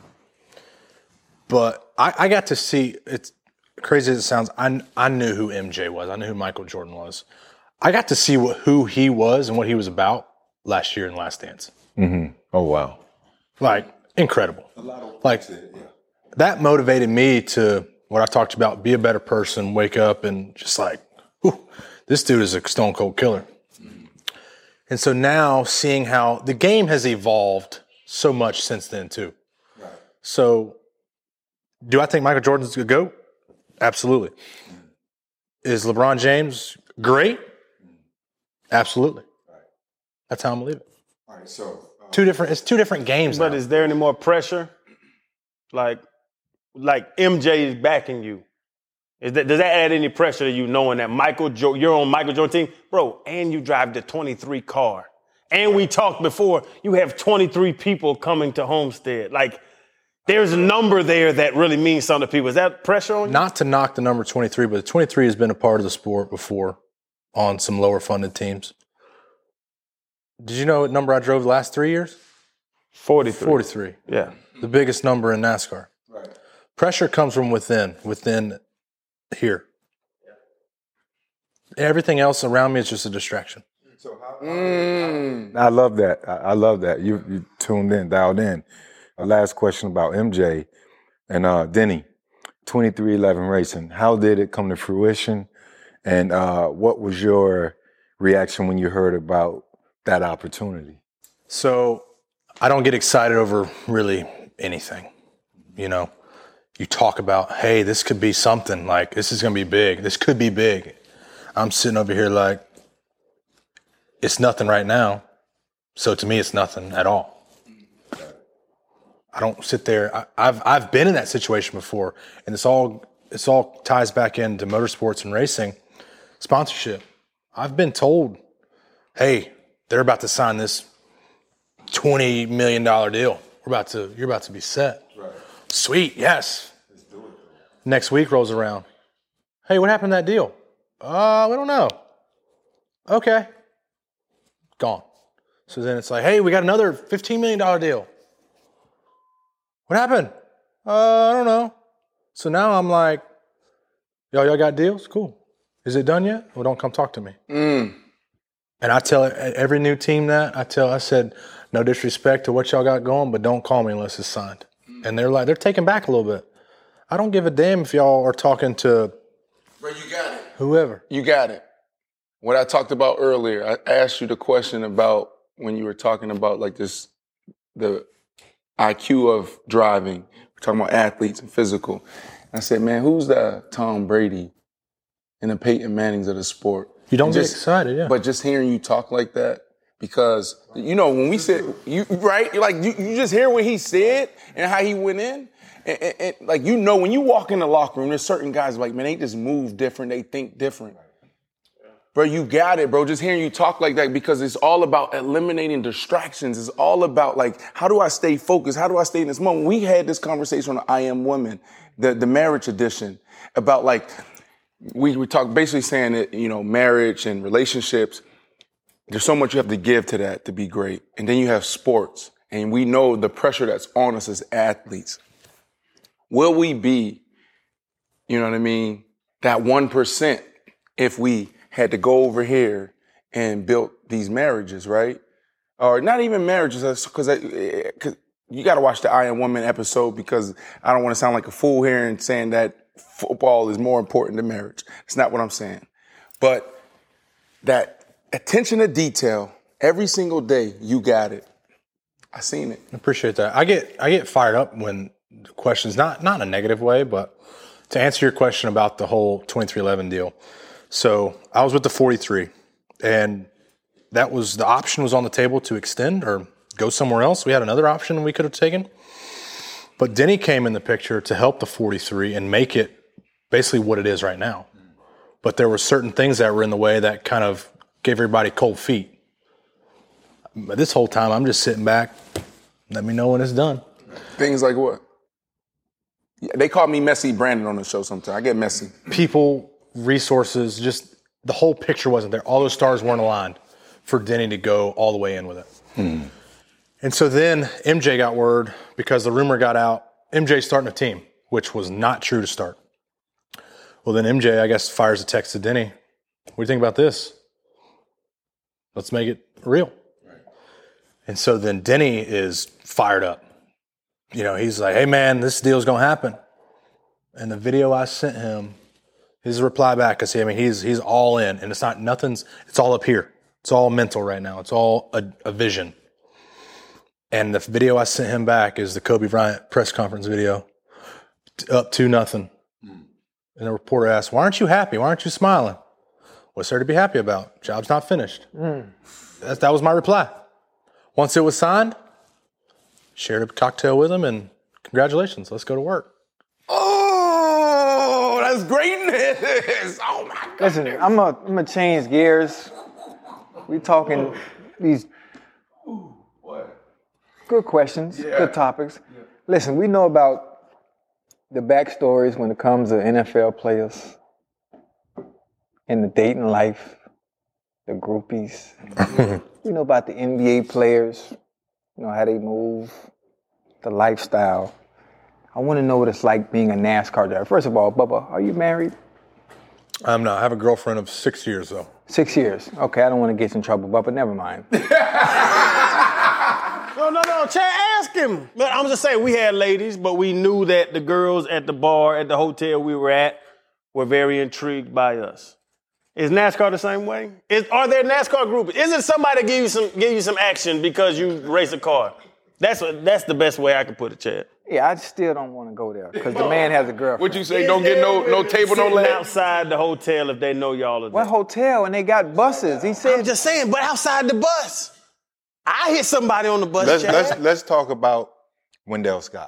But I got to see, it's crazy as it sounds, I knew who MJ was. I knew who Michael Jordan was. I got to see who he was and what he was about last year in Last Dance. Mm-hmm. Oh, wow. Like, incredible. That motivated me to, what I talked about, be a better person, wake up and just like, whew, this dude is a stone cold killer. And so now seeing how the game has evolved so much since then too. Right. So do I think Michael Jordan's a GOAT? Absolutely. Is LeBron James great? Absolutely. Right. That's how I'm gonna leave it. All right, so it's two different games. But now. is there any more pressure? Like MJ is backing you. Does that add any pressure to you knowing that you're on Michael Jordan's team? Bro, and you drive the 23 car. And we talked before, you have 23 people coming to Homestead. Like, there's a number there that really means something to people. Is that pressure on you? Not to knock the number 23, but the 23 has been a part of the sport before on some lower funded teams. Did you know what number I drove the last 3 years? 43. Yeah. The biggest number in NASCAR. Right. Pressure comes from within here. Yeah. Everything else around me is just a distraction. So I love that. I love that. You tuned in, dialed in. Last question about MJ and Denny, 2311 Racing. How did it come to fruition? And what was your reaction when you heard about that opportunity? So I don't get excited over really anything. You know, you talk about, hey, this could be something. Like, this is going to be big. This could be big. I'm sitting over here like, it's nothing right now. So to me, it's nothing at all. I don't sit there. I've been in that situation before, and it's all ties back into motorsports and racing. Sponsorship. I've been told, hey, they're about to sign this $20 million deal. You're about to be set. Right. Sweet, yes. Let's do it. Next week rolls around. Hey, what happened to that deal? We don't know. Okay. Gone. So then it's like, hey, we got another $15 million deal. What happened? I don't know. So now I'm like, y'all got deals? Cool. Is it done yet? Well, don't come talk to me. And I tell every new team that. I said, no disrespect to what y'all got going, but don't call me unless it's signed. And they're taken back a little bit. I don't give a damn if y'all are talking to Bro, you got it. Whoever. You got it. What I talked about earlier, I asked you the question about when you were talking about like this, the IQ of driving. We're talking about athletes and physical. And I said, man, who's the Tom Brady and the Peyton Mannings of the sport? You don't get excited, yeah. But just hearing you talk like that, because, you know, when we said, you just hear what he said and how he went in. And like, you know, when you walk in the locker room, there's certain guys like, man, they just move different. They think different. Bro, you got it, bro. Just hearing you talk like that, because it's all about eliminating distractions. It's all about, like, how do I stay focused? How do I stay in this moment? We had this conversation on I Am Woman, the marriage edition, about, like, we were talking, basically saying that, you know, marriage and relationships, there's so much you have to give to that to be great. And then you have sports, and we know the pressure that's on us as athletes. Will we be, you know what I mean, that 1% if we had to go over here and build these marriages, right? Or not even marriages, because you got to watch the I Am Woman episode, because I don't want to sound like a fool here and saying that football is more important than marriage. It's not what I'm saying. But that attention to detail. Every single day, you got it. I seen it. I appreciate that. I get fired up when the questions, not in a negative way, but to answer your question about the whole 2311 deal. So I was with the 43, and that was the option was on the table to extend or go somewhere else. We had another option we could have taken. But Denny came in the picture to help the 43 and make it basically what it is right now. But there were certain things that were in the way that kind of gave everybody cold feet. But this whole time, I'm just sitting back. Let me know when it's done. Things like what? Yeah, they call me Messy Brandon on the show sometimes. I get messy. People, resources, just the whole picture wasn't there. All those stars weren't aligned for Denny to go all the way in with it. Mm. And so then MJ got word because the rumor got out, MJ's starting a team, which was not true to start. Well, then MJ, I guess, fires a text to Denny. What do you think about this? Let's make it real. Right. And so then Denny is fired up. You know, he's like, hey, man, this deal's going to happen. And the video I sent him, his reply back is, I mean, he's all in. And it's not nothing's, it's all up here. It's all mental right now. It's all a vision. And the video I sent him back is the Kobe Bryant press conference video, up 2-0. And the reporter asked, why aren't you happy? Why aren't you smiling? What's there to be happy about? Job's not finished. That was my reply. Once it was signed, shared a cocktail with him, and congratulations, let's go to work. Oh, that's greatness. Oh, my God. Listen, I'm gonna change gears. We talking these good questions, good topics. Yeah. Listen, we know about the backstories when it comes to NFL players and the dating life, the groupies. We know about the NBA players, you know, how they move, the lifestyle. I want to know what it's like being a NASCAR driver. First of all, Bubba, are you married? I'm not. I have a girlfriend of 6 years, though. 6 years. Okay, I don't want to get you in trouble, Bubba. Never mind. No, Chad, ask him. But I'm just saying, we had ladies, but we knew that the girls at the bar, at the hotel we were at, were very intrigued by us. Is NASCAR the same way? Are there NASCAR groups? Is it somebody that give you some action because you race a car? That's the best way I could put it, Chad. Yeah, I still don't want to go there because the man has a girlfriend. What'd you say? Don't get no table, no leg? Outside the hotel if they know y'all are there. What hotel? And they got buses. He said. I'm just saying, but outside the bus. I hit somebody on the bus, Let's talk about Wendell Scott.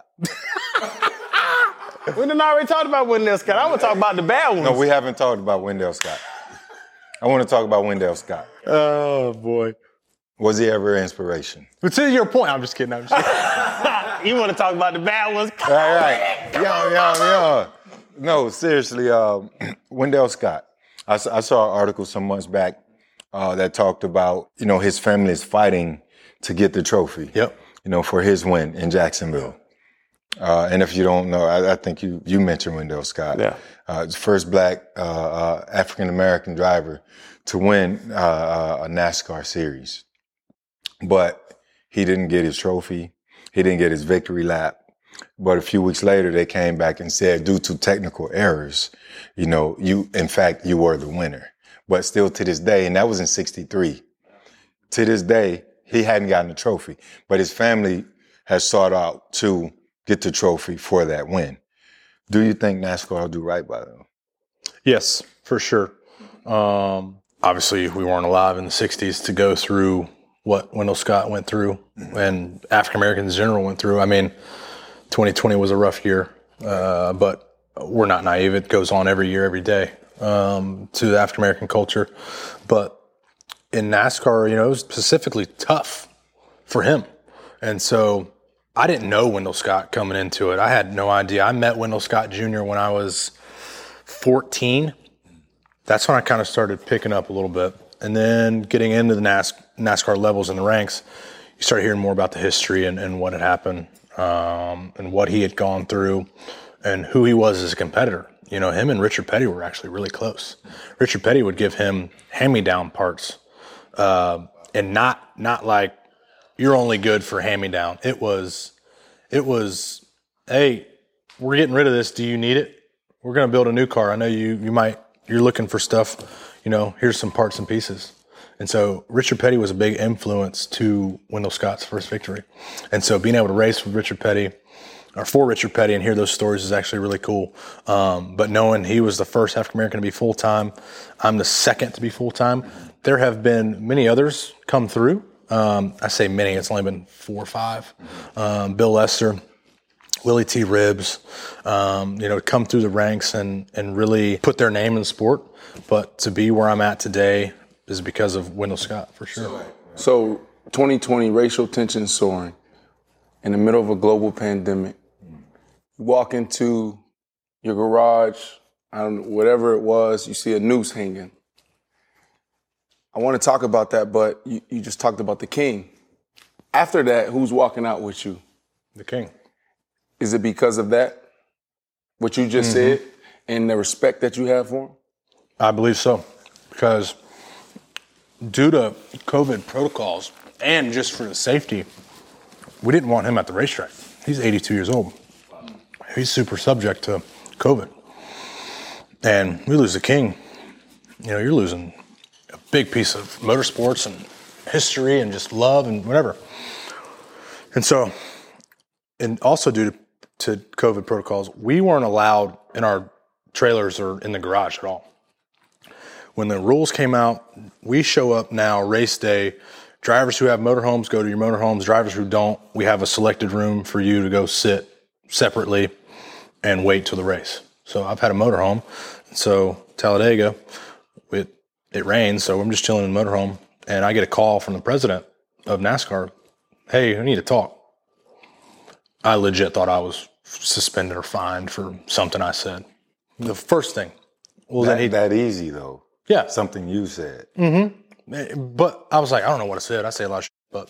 We done already talked about Wendell Scott. I want to talk about the bad ones. No, we haven't talked about Wendell Scott. I want to talk about Wendell Scott. Oh, boy. Was he ever an inspiration? But to your point, I'm just kidding. You want to talk about the bad ones? All right. Yeah. No, seriously, Wendell Scott. I saw an article some months back that talked about, you know, his family is fighting to get the trophy. Yep. You know, for his win in Jacksonville. And if you don't know, I think you mentioned Wendell Scott. Yeah. The first black African-American driver to win a NASCAR series. But he didn't get his trophy. He didn't get his victory lap. But a few weeks later, they came back and said, due to technical errors, you know, you were the winner. But still to this day, and that was in 1963, to this day, he hadn't gotten a trophy. But his family has sought out to get the trophy for that win. Do you think NASCAR will do right by them? Yes, for sure. Obviously, we weren't alive in the 60s to go through what Wendell Scott went through and African Americans in general went through. I mean, 2020 was a rough year, but we're not naive. It goes on every year, every day to the African American culture. But in NASCAR, you know, it was specifically tough for him. And so I didn't know Wendell Scott coming into it. I had no idea. I met Wendell Scott Jr. when I was 14. That's when I kind of started picking up a little bit. And then getting into the NASCAR levels and the ranks, you start hearing more about the history and what had happened and what he had gone through and who he was as a competitor. You know, him and Richard Petty were actually really close. Richard Petty would give him hand-me-down parts and not like, you're only good for hand-me-down. It was, hey, we're getting rid of this. Do you need it? We're going to build a new car. I know you're looking for stuff. You know, here's some parts and pieces. And so Richard Petty was a big influence to Wendell Scott's first victory. And so being able to race with Richard Petty, or for Richard Petty, and hear those stories is actually really cool. But knowing he was the first African-American to be full-time, I'm the second to be full-time. There have been many others come through. I say many, it's only been 4 or 5. Bill Lester, Willie T. Ribbs, come through the ranks and really put their name in the sport. But to be where I'm at today is because of Wendell Scott, for sure. So 2020, racial tension soaring in the middle of a global pandemic. You walk into your garage, whatever it was, you see a noose hanging. I want to talk about that, but you just talked about the king. After that, who's walking out with you? The king. Is it because of that, what you just said, and the respect that you have for him? I believe so, because due to COVID protocols and just for the safety, we didn't want him at the racetrack. He's 82 years old. He's super subject to COVID. And we lose the king, you're losing a big piece of motorsports and history and just love and whatever. And so, and also due to COVID protocols, we weren't allowed in our trailers or in the garage at all. When the rules came out, we show up now, race day. Drivers who have motorhomes, go to your motorhomes. Drivers who don't, we have a selected room for you to go sit separately and wait till the race. So I've had a motorhome. So Talladega, it rains, so I'm just chilling in the motorhome, and I get a call from the president of NASCAR. Hey, I need to talk. I legit thought I was suspended or fined for something I said. The first thing. Well, that easy, though. Yeah. Something you said. Mm-hmm. But I was like, I don't know what I said. I say a lot of shit, but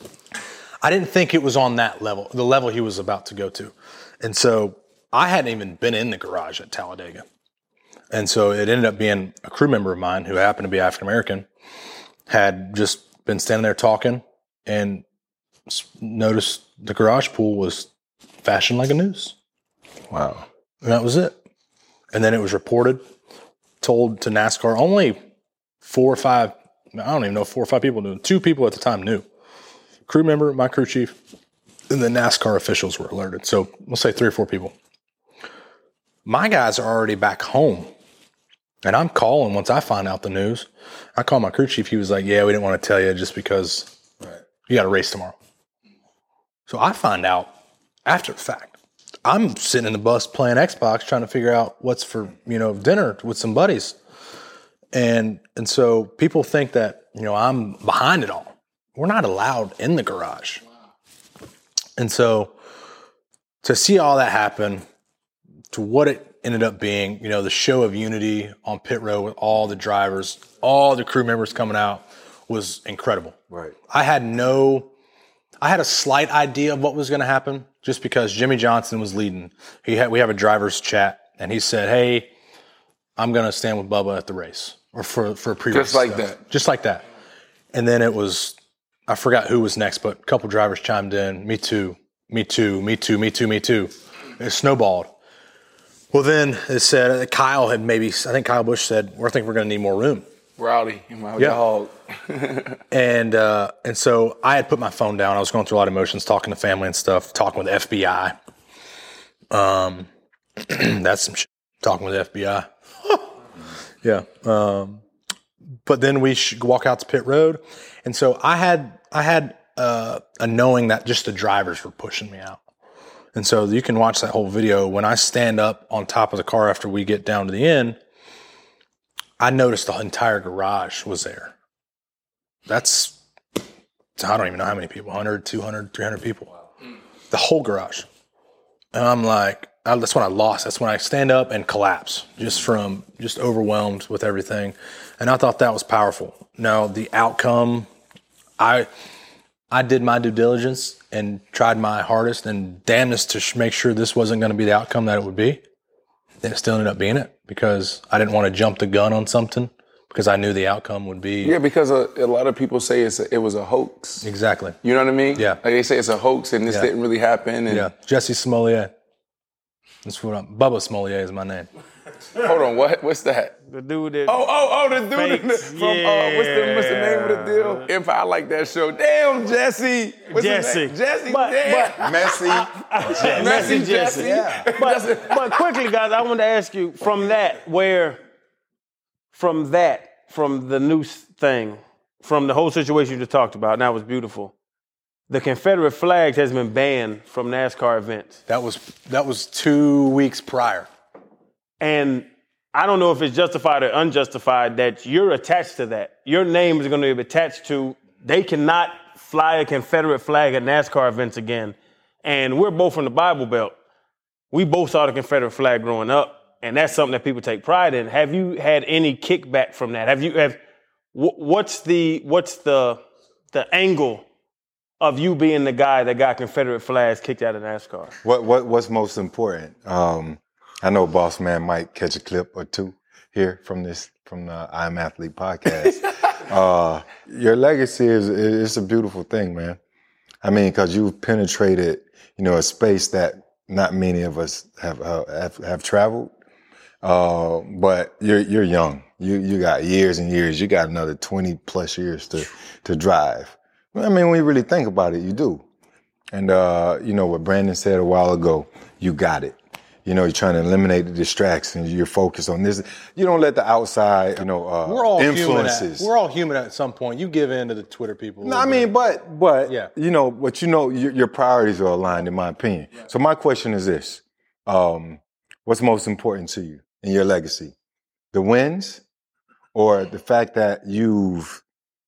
I didn't think it was on that level, the level he was about to go to. And so I hadn't even been in the garage at Talladega. And so it ended up being a crew member of mine who happened to be African-American, had just been standing there talking and noticed the garage pool was fashioned like a noose. Wow. And that was it. And then it was reported, told to NASCAR. Only 4 or 5, I don't even know if 4 or 5 people knew. 2 people at the time knew. Crew member, my crew chief, and the NASCAR officials were alerted. So let's say 3 or 4 people. My guys are already back home. And I'm calling once I find out the news. I call my crew chief. He was like, yeah, we didn't want to tell you just because you got to race tomorrow. So I find out after the fact. I'm sitting in the bus playing Xbox trying to figure out what's for, dinner with some buddies. And so people think that, I'm behind it all. We're not allowed in the garage. And so to see all that happen, to what it ended up being, the show of unity on pit road with all the drivers, all the crew members coming out was incredible. Right. I had a slight idea of what was going to happen just because Jimmy Johnson was leading. We have a driver's chat, and he said, hey, I'm going to stand with Bubba at the race or for a pre-race. Just like that. Just like that. And then it was, I forgot who was next, but a couple drivers chimed in, me too, me too, me too, me too, me too. It snowballed. Well, then it said, I think Kyle Busch said, I think we're going to need more room. Rowdy, my dog. And so I had put my phone down. I was going through a lot of emotions, talking to family and stuff, talking with the FBI. That's some shit, talking with the FBI. Yeah. But then we walk out to pit road. And so I had a knowing that just the drivers were pushing me out. And so you can watch that whole video. When I stand up on top of the car after we get down to the end, I noticed the entire garage was there. I don't even know how many people, 100, 200, 300 people. The whole garage. And I'm like, that's when I lost. That's when I stand up and collapse, just overwhelmed with everything. And I thought that was powerful. Now, the outcome, I did my due diligence and tried my hardest and damnedest to make sure this wasn't going to be the outcome that it would be. And it still ended up being it because I didn't want to jump the gun on something because I knew the outcome would be. Yeah, because a lot of people say it was a hoax. Exactly. You know what I mean? Yeah. Like they say it's a hoax and this didn't really happen. And yeah. Jesse Smollett. That's what Bubba Smollett is my name. Hold on, what? What's that? The dude that. The dude fakes. from what's the name of the deal? Empire. I like that show. Damn, Jesse. What's his name? Jesse. Messy Jesse. Yeah. But quickly, guys, I want to ask you from the noose thing, from the whole situation you just talked about, and that was beautiful. The Confederate flag has been banned from NASCAR events. That was 2 weeks prior. And I don't know if it's justified or unjustified that you're attached to that. Your name is going to be attached to, they cannot fly a Confederate flag at NASCAR events again. And we're both from the Bible Belt. We both saw the Confederate flag growing up, and that's something that people take pride in. Have you had any kickback from that? What's the angle of you being the guy that got Confederate flags kicked out of NASCAR? What's most important? I know Boss Man might catch a clip or two here from the I Am Athlete podcast. Your legacy is a beautiful thing, man. I mean, because you've penetrated, a space that not many of us have traveled. But you're young. You got years and years. You got another 20 plus years to drive. I mean, when you really think about it, you do. And what Brandon said a while ago, you got it. You're trying to eliminate the distractions. You're focused on this. You don't let the outside, we're all influences. We're all human at some point. You give in to the Twitter people. No, I mean, but yeah. Your priorities are aligned, in my opinion. Yeah. So my question is this: what's most important to you in your legacy? The wins, or the fact that you've,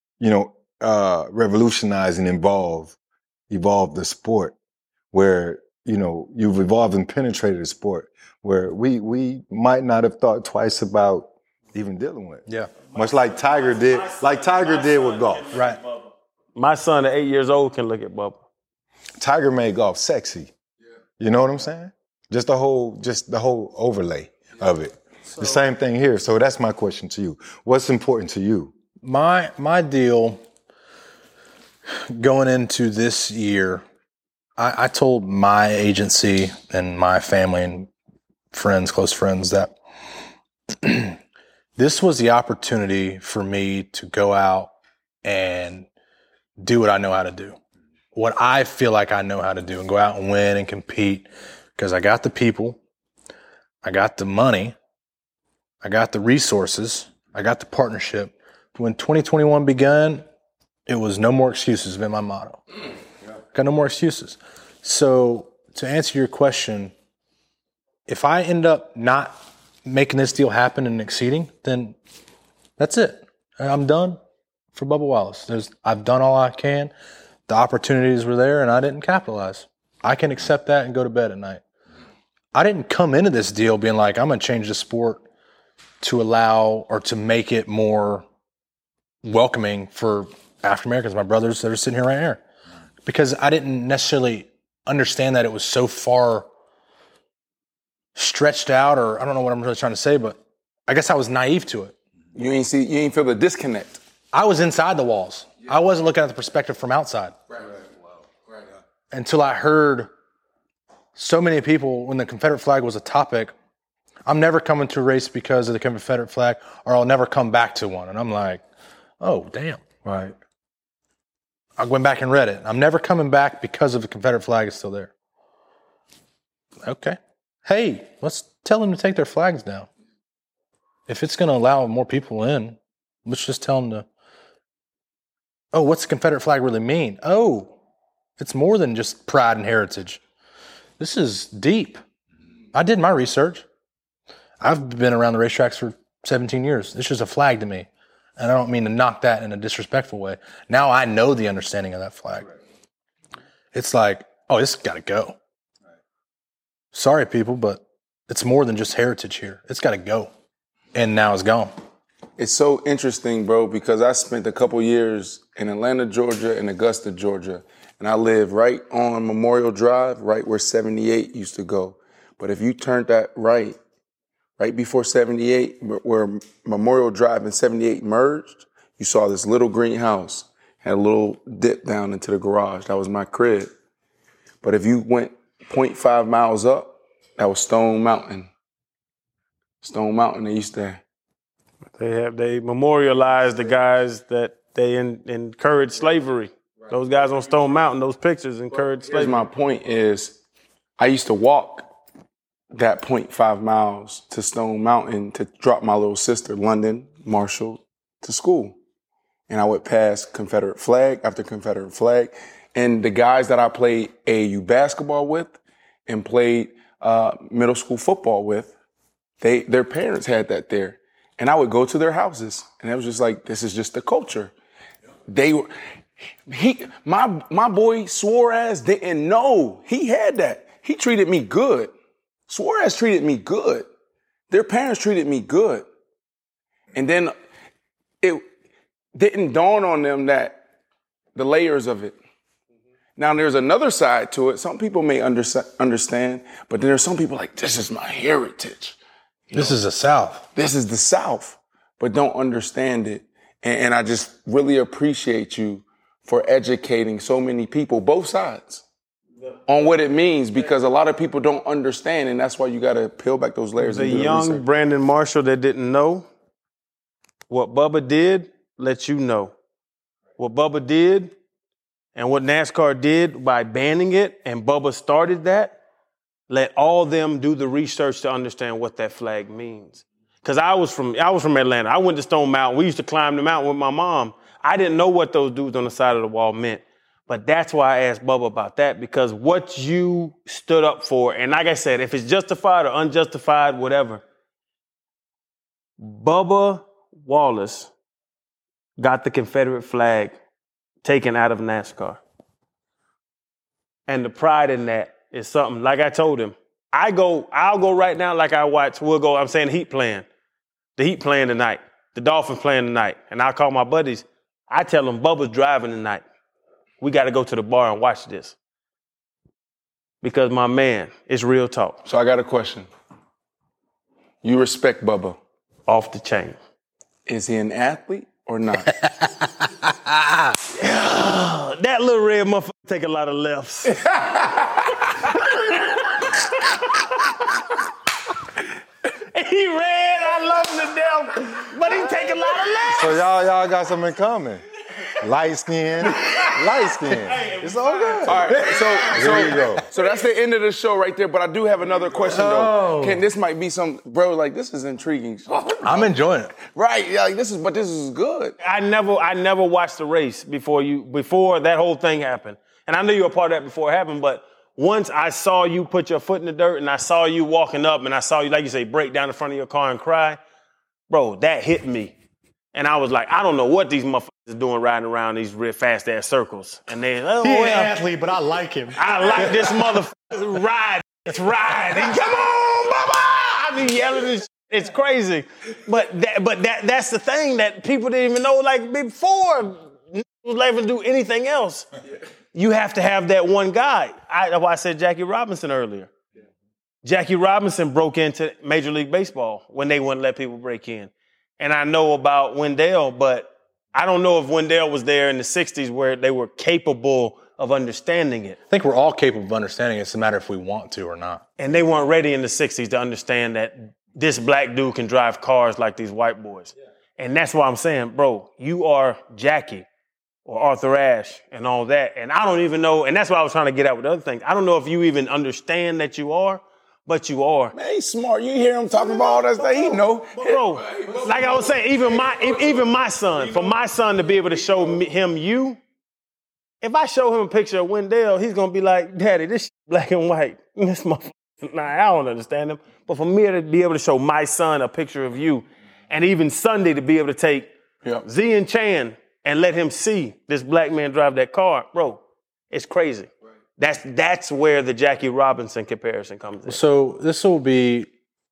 revolutionized and evolved the sport, where you've evolved and penetrated a sport where we might not have thought twice about even dealing with. Yeah. Much like Tiger did with golf. Right. My son at 8 years old can look at Bubba. Tiger made golf sexy. You know what I'm saying? Just the whole overlay of it. The same thing here. So that's my question to you. What's important to you? My deal going into this year, I told my agency and my family and friends, close friends, that this was the opportunity for me to go out and do what I know how to do, what I feel like I know how to do, and go out and win and compete, because I got the people, I got the money, I got the resources, I got the partnership. When 2021 began, it was no more excuses, been my motto. Got no more excuses. So to answer your question, if I end up not making this deal happen and exceeding, then that's it. I'm done for Bubba Wallace. I've done all I can. The opportunities were there and I didn't capitalize. I can accept that and go to bed at night. I didn't come into this deal being like, I'm going to change the sport to allow or to make it more welcoming for African Americans, my brothers that are sitting here right here. Because I didn't necessarily understand that it was so far stretched out, or I don't know what I'm really trying to say, but I guess I was naive to it. You ain't feel the disconnect. I was inside the walls. Yeah. I wasn't looking at the perspective from outside. Right. Until I heard so many people, when the Confederate flag was a topic, I'm never coming to a race because of the Confederate flag, or I'll never come back to one. And I'm like, oh, damn. Right. I went back and read it. I'm never coming back because of the Confederate flag is still there. Okay. Hey, let's tell them to take their flags down. If it's going to allow more people in, let's just tell them to, oh, what's the Confederate flag really mean? Oh, it's more than just pride and heritage. This is deep. I did my research. I've been around the racetracks for 17 years. It's just a flag to me. And I don't mean to knock that in a disrespectful way. Now I know the understanding of that flag. It's like, oh, this has got to go. Sorry, people, but it's more than just heritage here. It's got to go. And now it's gone. It's so interesting, bro, because I spent a couple years in Atlanta, Georgia, and Augusta, Georgia. And I live right on Memorial Drive, right where 78 used to go. But if you turned that right before 78, where Memorial Drive and 78 merged, you saw this little green house, had a little dip down into the garage. That was my crib. But if you went 0.5 miles up, that was Stone Mountain. Stone Mountain, they used to. They memorialized the guys that they encouraged slavery. Those guys on Stone Mountain, those pictures encouraged slavery. My point is, I used to walk that 0.5 miles to Stone Mountain to drop my little sister, London Marshall, to school. And I would pass Confederate flag after Confederate flag. And the guys that I played AAU basketball with and played middle school football with, their parents had that there. And I would go to their houses. And it was just like, this is just the culture. My boy Suarez didn't know he had that. He treated me good. Suarez treated me good. Their parents treated me good. And then it didn't dawn on them that the layers of it. Now, there's another side to it. Some people may understand, but there's some people like, this is my heritage. This is the South. This is the South, but don't understand it. And I just really appreciate you for educating so many people, both sides, on what it means, because a lot of people don't understand, and that's why you got to peel back those layers. The young Brandon Marshall that didn't know what Bubba did, let you know. What Bubba did and what NASCAR did by banning it, and Bubba started that, let all them do the research to understand what that flag means. Because I was from Atlanta. I went to Stone Mountain. We used to climb the mountain with my mom. I didn't know what those dudes on the side of the wall meant. But that's why I asked Bubba about that, because what you stood up for, and like I said, if it's justified or unjustified, whatever, Bubba Wallace got the Confederate flag taken out of NASCAR. And the pride in that is something, like I told him, I'll go right now like I watch, I'm saying the Heat playing tonight, the Dolphins playing tonight, and I call my buddies, I tell them Bubba's driving tonight. We got to go to the bar and watch this. Because my man, it's real talk. So I got a question. You respect Bubba? Off the chain. Is he an athlete or not? That little red motherfucker take a lot of lefts. He red, I love him to death, but he take a lot of lefts. So y'all got something in common. Light skin. It's all good. All right, so that's the end of the show right there. But I do have another question though. This might be this is intriguing. I'm enjoying it. Right, yeah, this is good. I never watched the race before that whole thing happened, and I knew you were a part of that before it happened. But once I saw you put your foot in the dirt, and I saw you walking up, and I saw you, like you say, break down in front of your car and cry, bro, that hit me. And I was like, I don't know what these motherfuckers are doing riding around these real fast-ass circles. And then, He's an athlete, but I like him. I like this motherfucker ride. It's ride. And come on, Bubba! I be yelling this shit. It's crazy. But that's the thing that people didn't even know, like, before was able to do anything else. You have to have that one guy. That's why I said Jackie Robinson earlier. Jackie Robinson broke into Major League Baseball when they wouldn't let people break in. And I know about Wendell, but I don't know if Wendell was there in the 60s where they were capable of understanding it. I think we're all capable of understanding it. It's a matter if we want to or not. And they weren't ready in the 60s to understand that this black dude can drive cars like these white boys. Yeah. And that's why I'm saying, bro, you are Jackie or Arthur Ashe and all that. And I don't even know, and that's what I was trying to get at with other things. I don't know if you even understand that you are, but you are. Man, he's smart. You hear him talking about all that stuff. He know. Bro, like I was saying, even my son, for my son to be able to show him you, if I show him a picture of Wendell, he's going to be like, Daddy, this shit black and white. This motherfucker, nah, I don't understand him. But for me to be able to show my son a picture of you, and even Sunday to be able to take Z and Chan and let him see this black man drive that car, bro, it's crazy. That's where the Jackie Robinson comparison comes in. So this will be,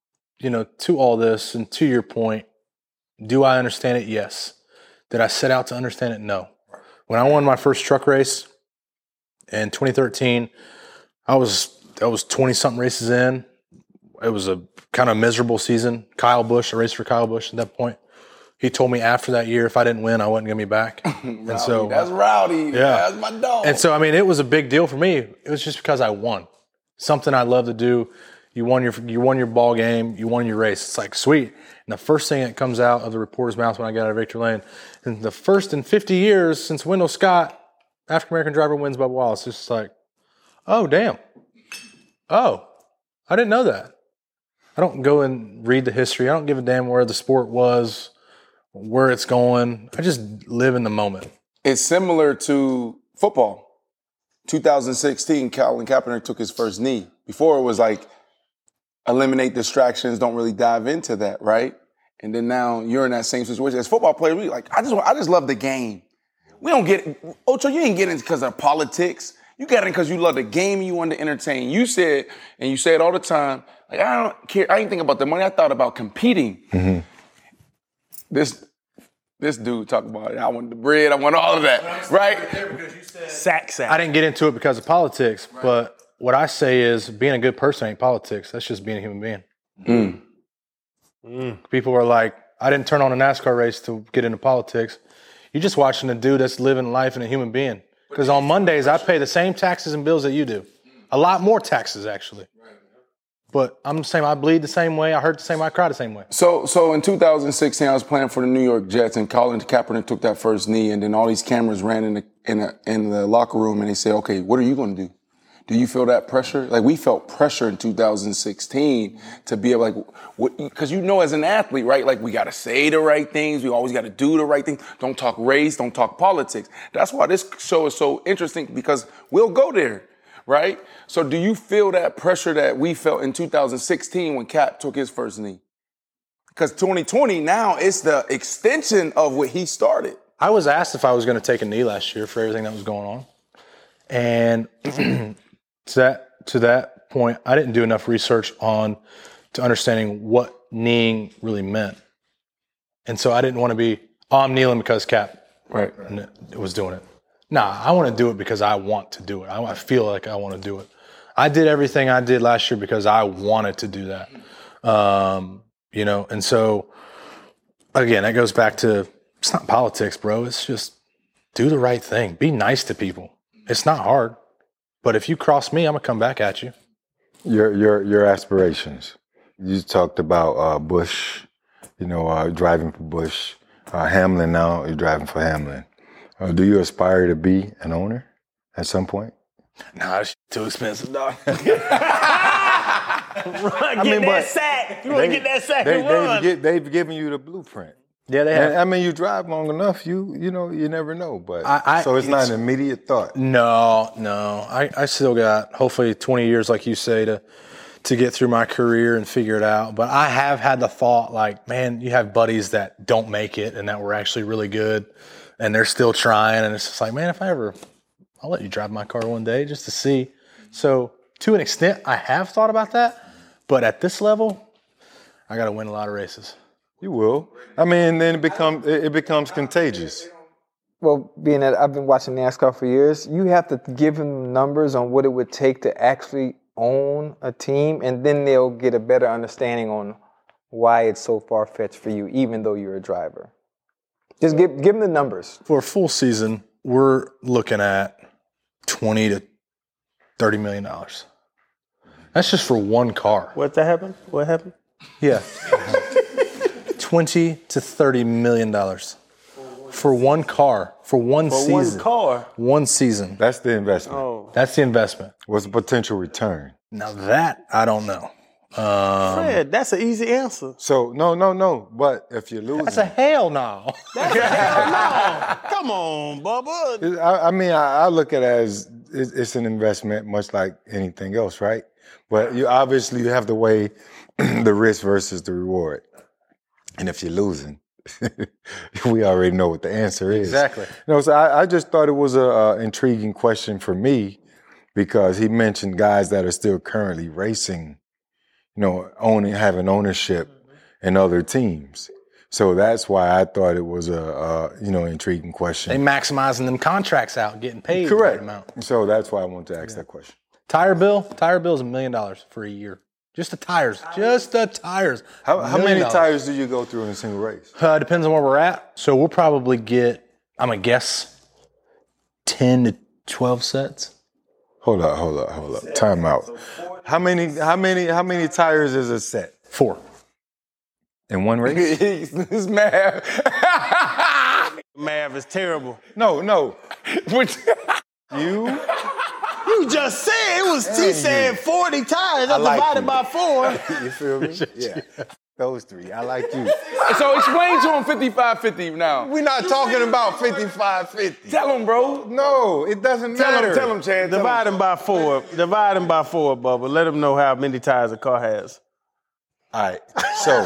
to all this, and to your point, do I understand it? Yes. Did I set out to understand it? No. When I won my first truck race in 2013, I was 20-something races in. It was a kind of miserable season. I raced for Kyle Busch at that point. He told me after that year, if I didn't win, I wasn't going to be back. And so that's Rowdy. Yeah. That's my dog. And so, it was a big deal for me. It was just because I won. Something I love to do. You won your ball game. You won your race. It's like, sweet. And the first thing that comes out of the reporter's mouth when I get out of Victory Lane, in the first in 50 years since Wendell Scott, African-American driver wins Bubba Wallace. It's just like, oh, damn. Oh, I didn't know that. I don't go and read the history. I don't give a damn where the sport was, where it's going. I just live in the moment. It's similar to football. 2016, Colin Kaepernick took his first knee. Before it was like, eliminate distractions, don't really dive into that, right? And then now you're in that same situation. As football players, we like, I just love the game. We don't get, Ocho, you ain't getting it because of politics. You got it because you love the game and you want to entertain. You said, and you say it all the time, like, I don't care, I ain't thinking about the money, I thought about competing. Mm-hmm. This dude talking about it. I want the bread. I want all of that, right? Sack. I didn't get into it because of politics, but what I say is being a good person ain't politics. That's just being a human being. People are like, I didn't turn on a NASCAR race to get into politics. You're just watching a dude that's living life and a human being. Because on Mondays, I pay the same taxes and bills that you do. A lot more taxes, actually. But I'm the same. I bleed the same way. I hurt the same way. I cry the same way. So in 2016, I was playing for the New York Jets, and Colin Kaepernick took that first knee, and then all these cameras ran in the locker room, and they said, "Okay, what are you going to do? Do you feel that pressure?" Like, we felt pressure in 2016 to be able, like, because as an athlete, right? Like, we got to say the right things. We always got to do the right thing. Don't talk race. Don't talk politics. That's why this show is so interesting, because we'll go there. Right? So do you feel that pressure that we felt in 2016 when Cap took his first knee? Because 2020 now, it's the extension of what he started. I was asked if I was going to take a knee last year for everything that was going on. And to that point, I didn't do enough research to understanding what kneeing really meant. And so I didn't want to be, I'm kneeling because Cap was doing it. Nah, I want to do it because I want to do it. I feel like I want to do it. I did everything I did last year because I wanted to do that. And so, again, that goes back to, it's not politics, bro. It's just do the right thing. Be nice to people. It's not hard. But if you cross me, I'm going to come back at you. Your aspirations. You talked about Busch, driving for Busch. Hamlin now, you're driving for Hamlin. Do you aspire to be an owner at some point? Nah, that's too expensive, dog. That sack. You want to get that sack and run. They've given you the blueprint. Yeah, they have. And, you drive long enough, you never know. But so it's not an immediate thought. No. I still got hopefully 20 years, like you say, to get through my career and figure it out. But I have had the thought, like, man, you have buddies that don't make it and that were actually really good. And they're still trying, and it's just like, man, I'll let you drive my car one day just to see. So to an extent, I have thought about that, but at this level, I got to win a lot of races. You will. I mean, then it becomes contagious. Well, being that I've been watching NASCAR for years, you have to give them numbers on what it would take to actually own a team, and then they'll get a better understanding on why it's so far-fetched for you, even though you're a driver. Just give them the numbers. For a full season, we're looking at $20 to $30 million. That's just for one car. What happened? Yeah. $20 to $30 million for one car, for one season. One car? One season. That's the investment. Oh. That's the investment. What's the potential return? Now that, I don't know. Fred, that's an easy answer. So, no. But if you're losing. That's a hell no. That's a hell no. Come on, Bubba. I look at it as it's an investment, much like anything else, right? But you have to weigh the risk versus the reward. And if you're losing, we already know what the answer is. Exactly. So I just thought it was an intriguing question for me, because he mentioned guys that are still currently racing, having ownership in other teams. So that's why I thought it was a intriguing question. They maximizing them contracts out, getting paid. Correct. The right amount. So that's why I wanted to ask that question. Tire bill is $1 million for a year. Just the tires. How many tires do you go through in a single race? Depends on where we're at. So we'll probably get, I'm going to guess, 10 to 12 sets. Hold up. Time out. How many tires is a set? 4. In one race? This math. Math is terrible. No. You just said it was. He said 40 tires. That's divided by 4. You feel me? Yeah. Those 3. I like you. So explain to him 55-50 now. We're not talking about 55-50. Tell him, bro. No, it doesn't matter. Tell him, Chad. Divide them by 4. Divide them by 4, Bubba. Let them know how many tires a car has. All right. So.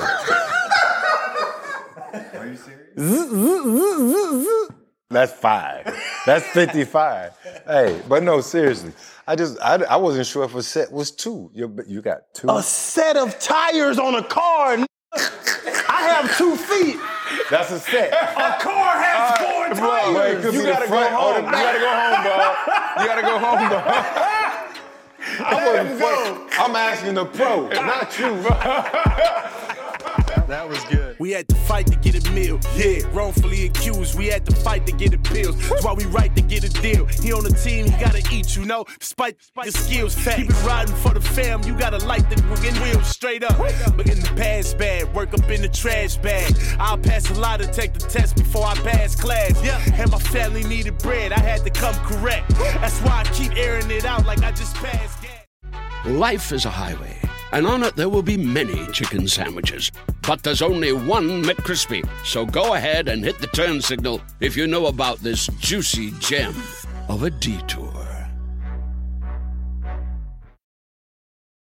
Are you serious? That's 5. That's 55. Hey, but no, seriously. I wasn't sure if a set was 2. You got 2. A set of tires on a car. I have 2 feet. That's a set. A car has 4 tires. Wait, You gotta go home. You gotta go home, bro. I'm asking the pro, not you, bro. That was good. We had to fight to get a meal. Yeah, wrongfully accused. We had to fight to get appeals. That's why we right to get a deal. He on the team, he gotta eat, you know. Despite your skills, keep it riding for the fam. You gotta light the wheels straight up. But in the past bad, work up in the trash bag. I'll pass a lot to take the test before I pass class. And my family needed bread. I had to come correct. That's why I keep airing it out like I just passed gas. Life is a highway, and on it there will be many chicken sandwiches. But there's only one McCrispy. So go ahead and hit the turn signal if you know about this juicy gem of a detour.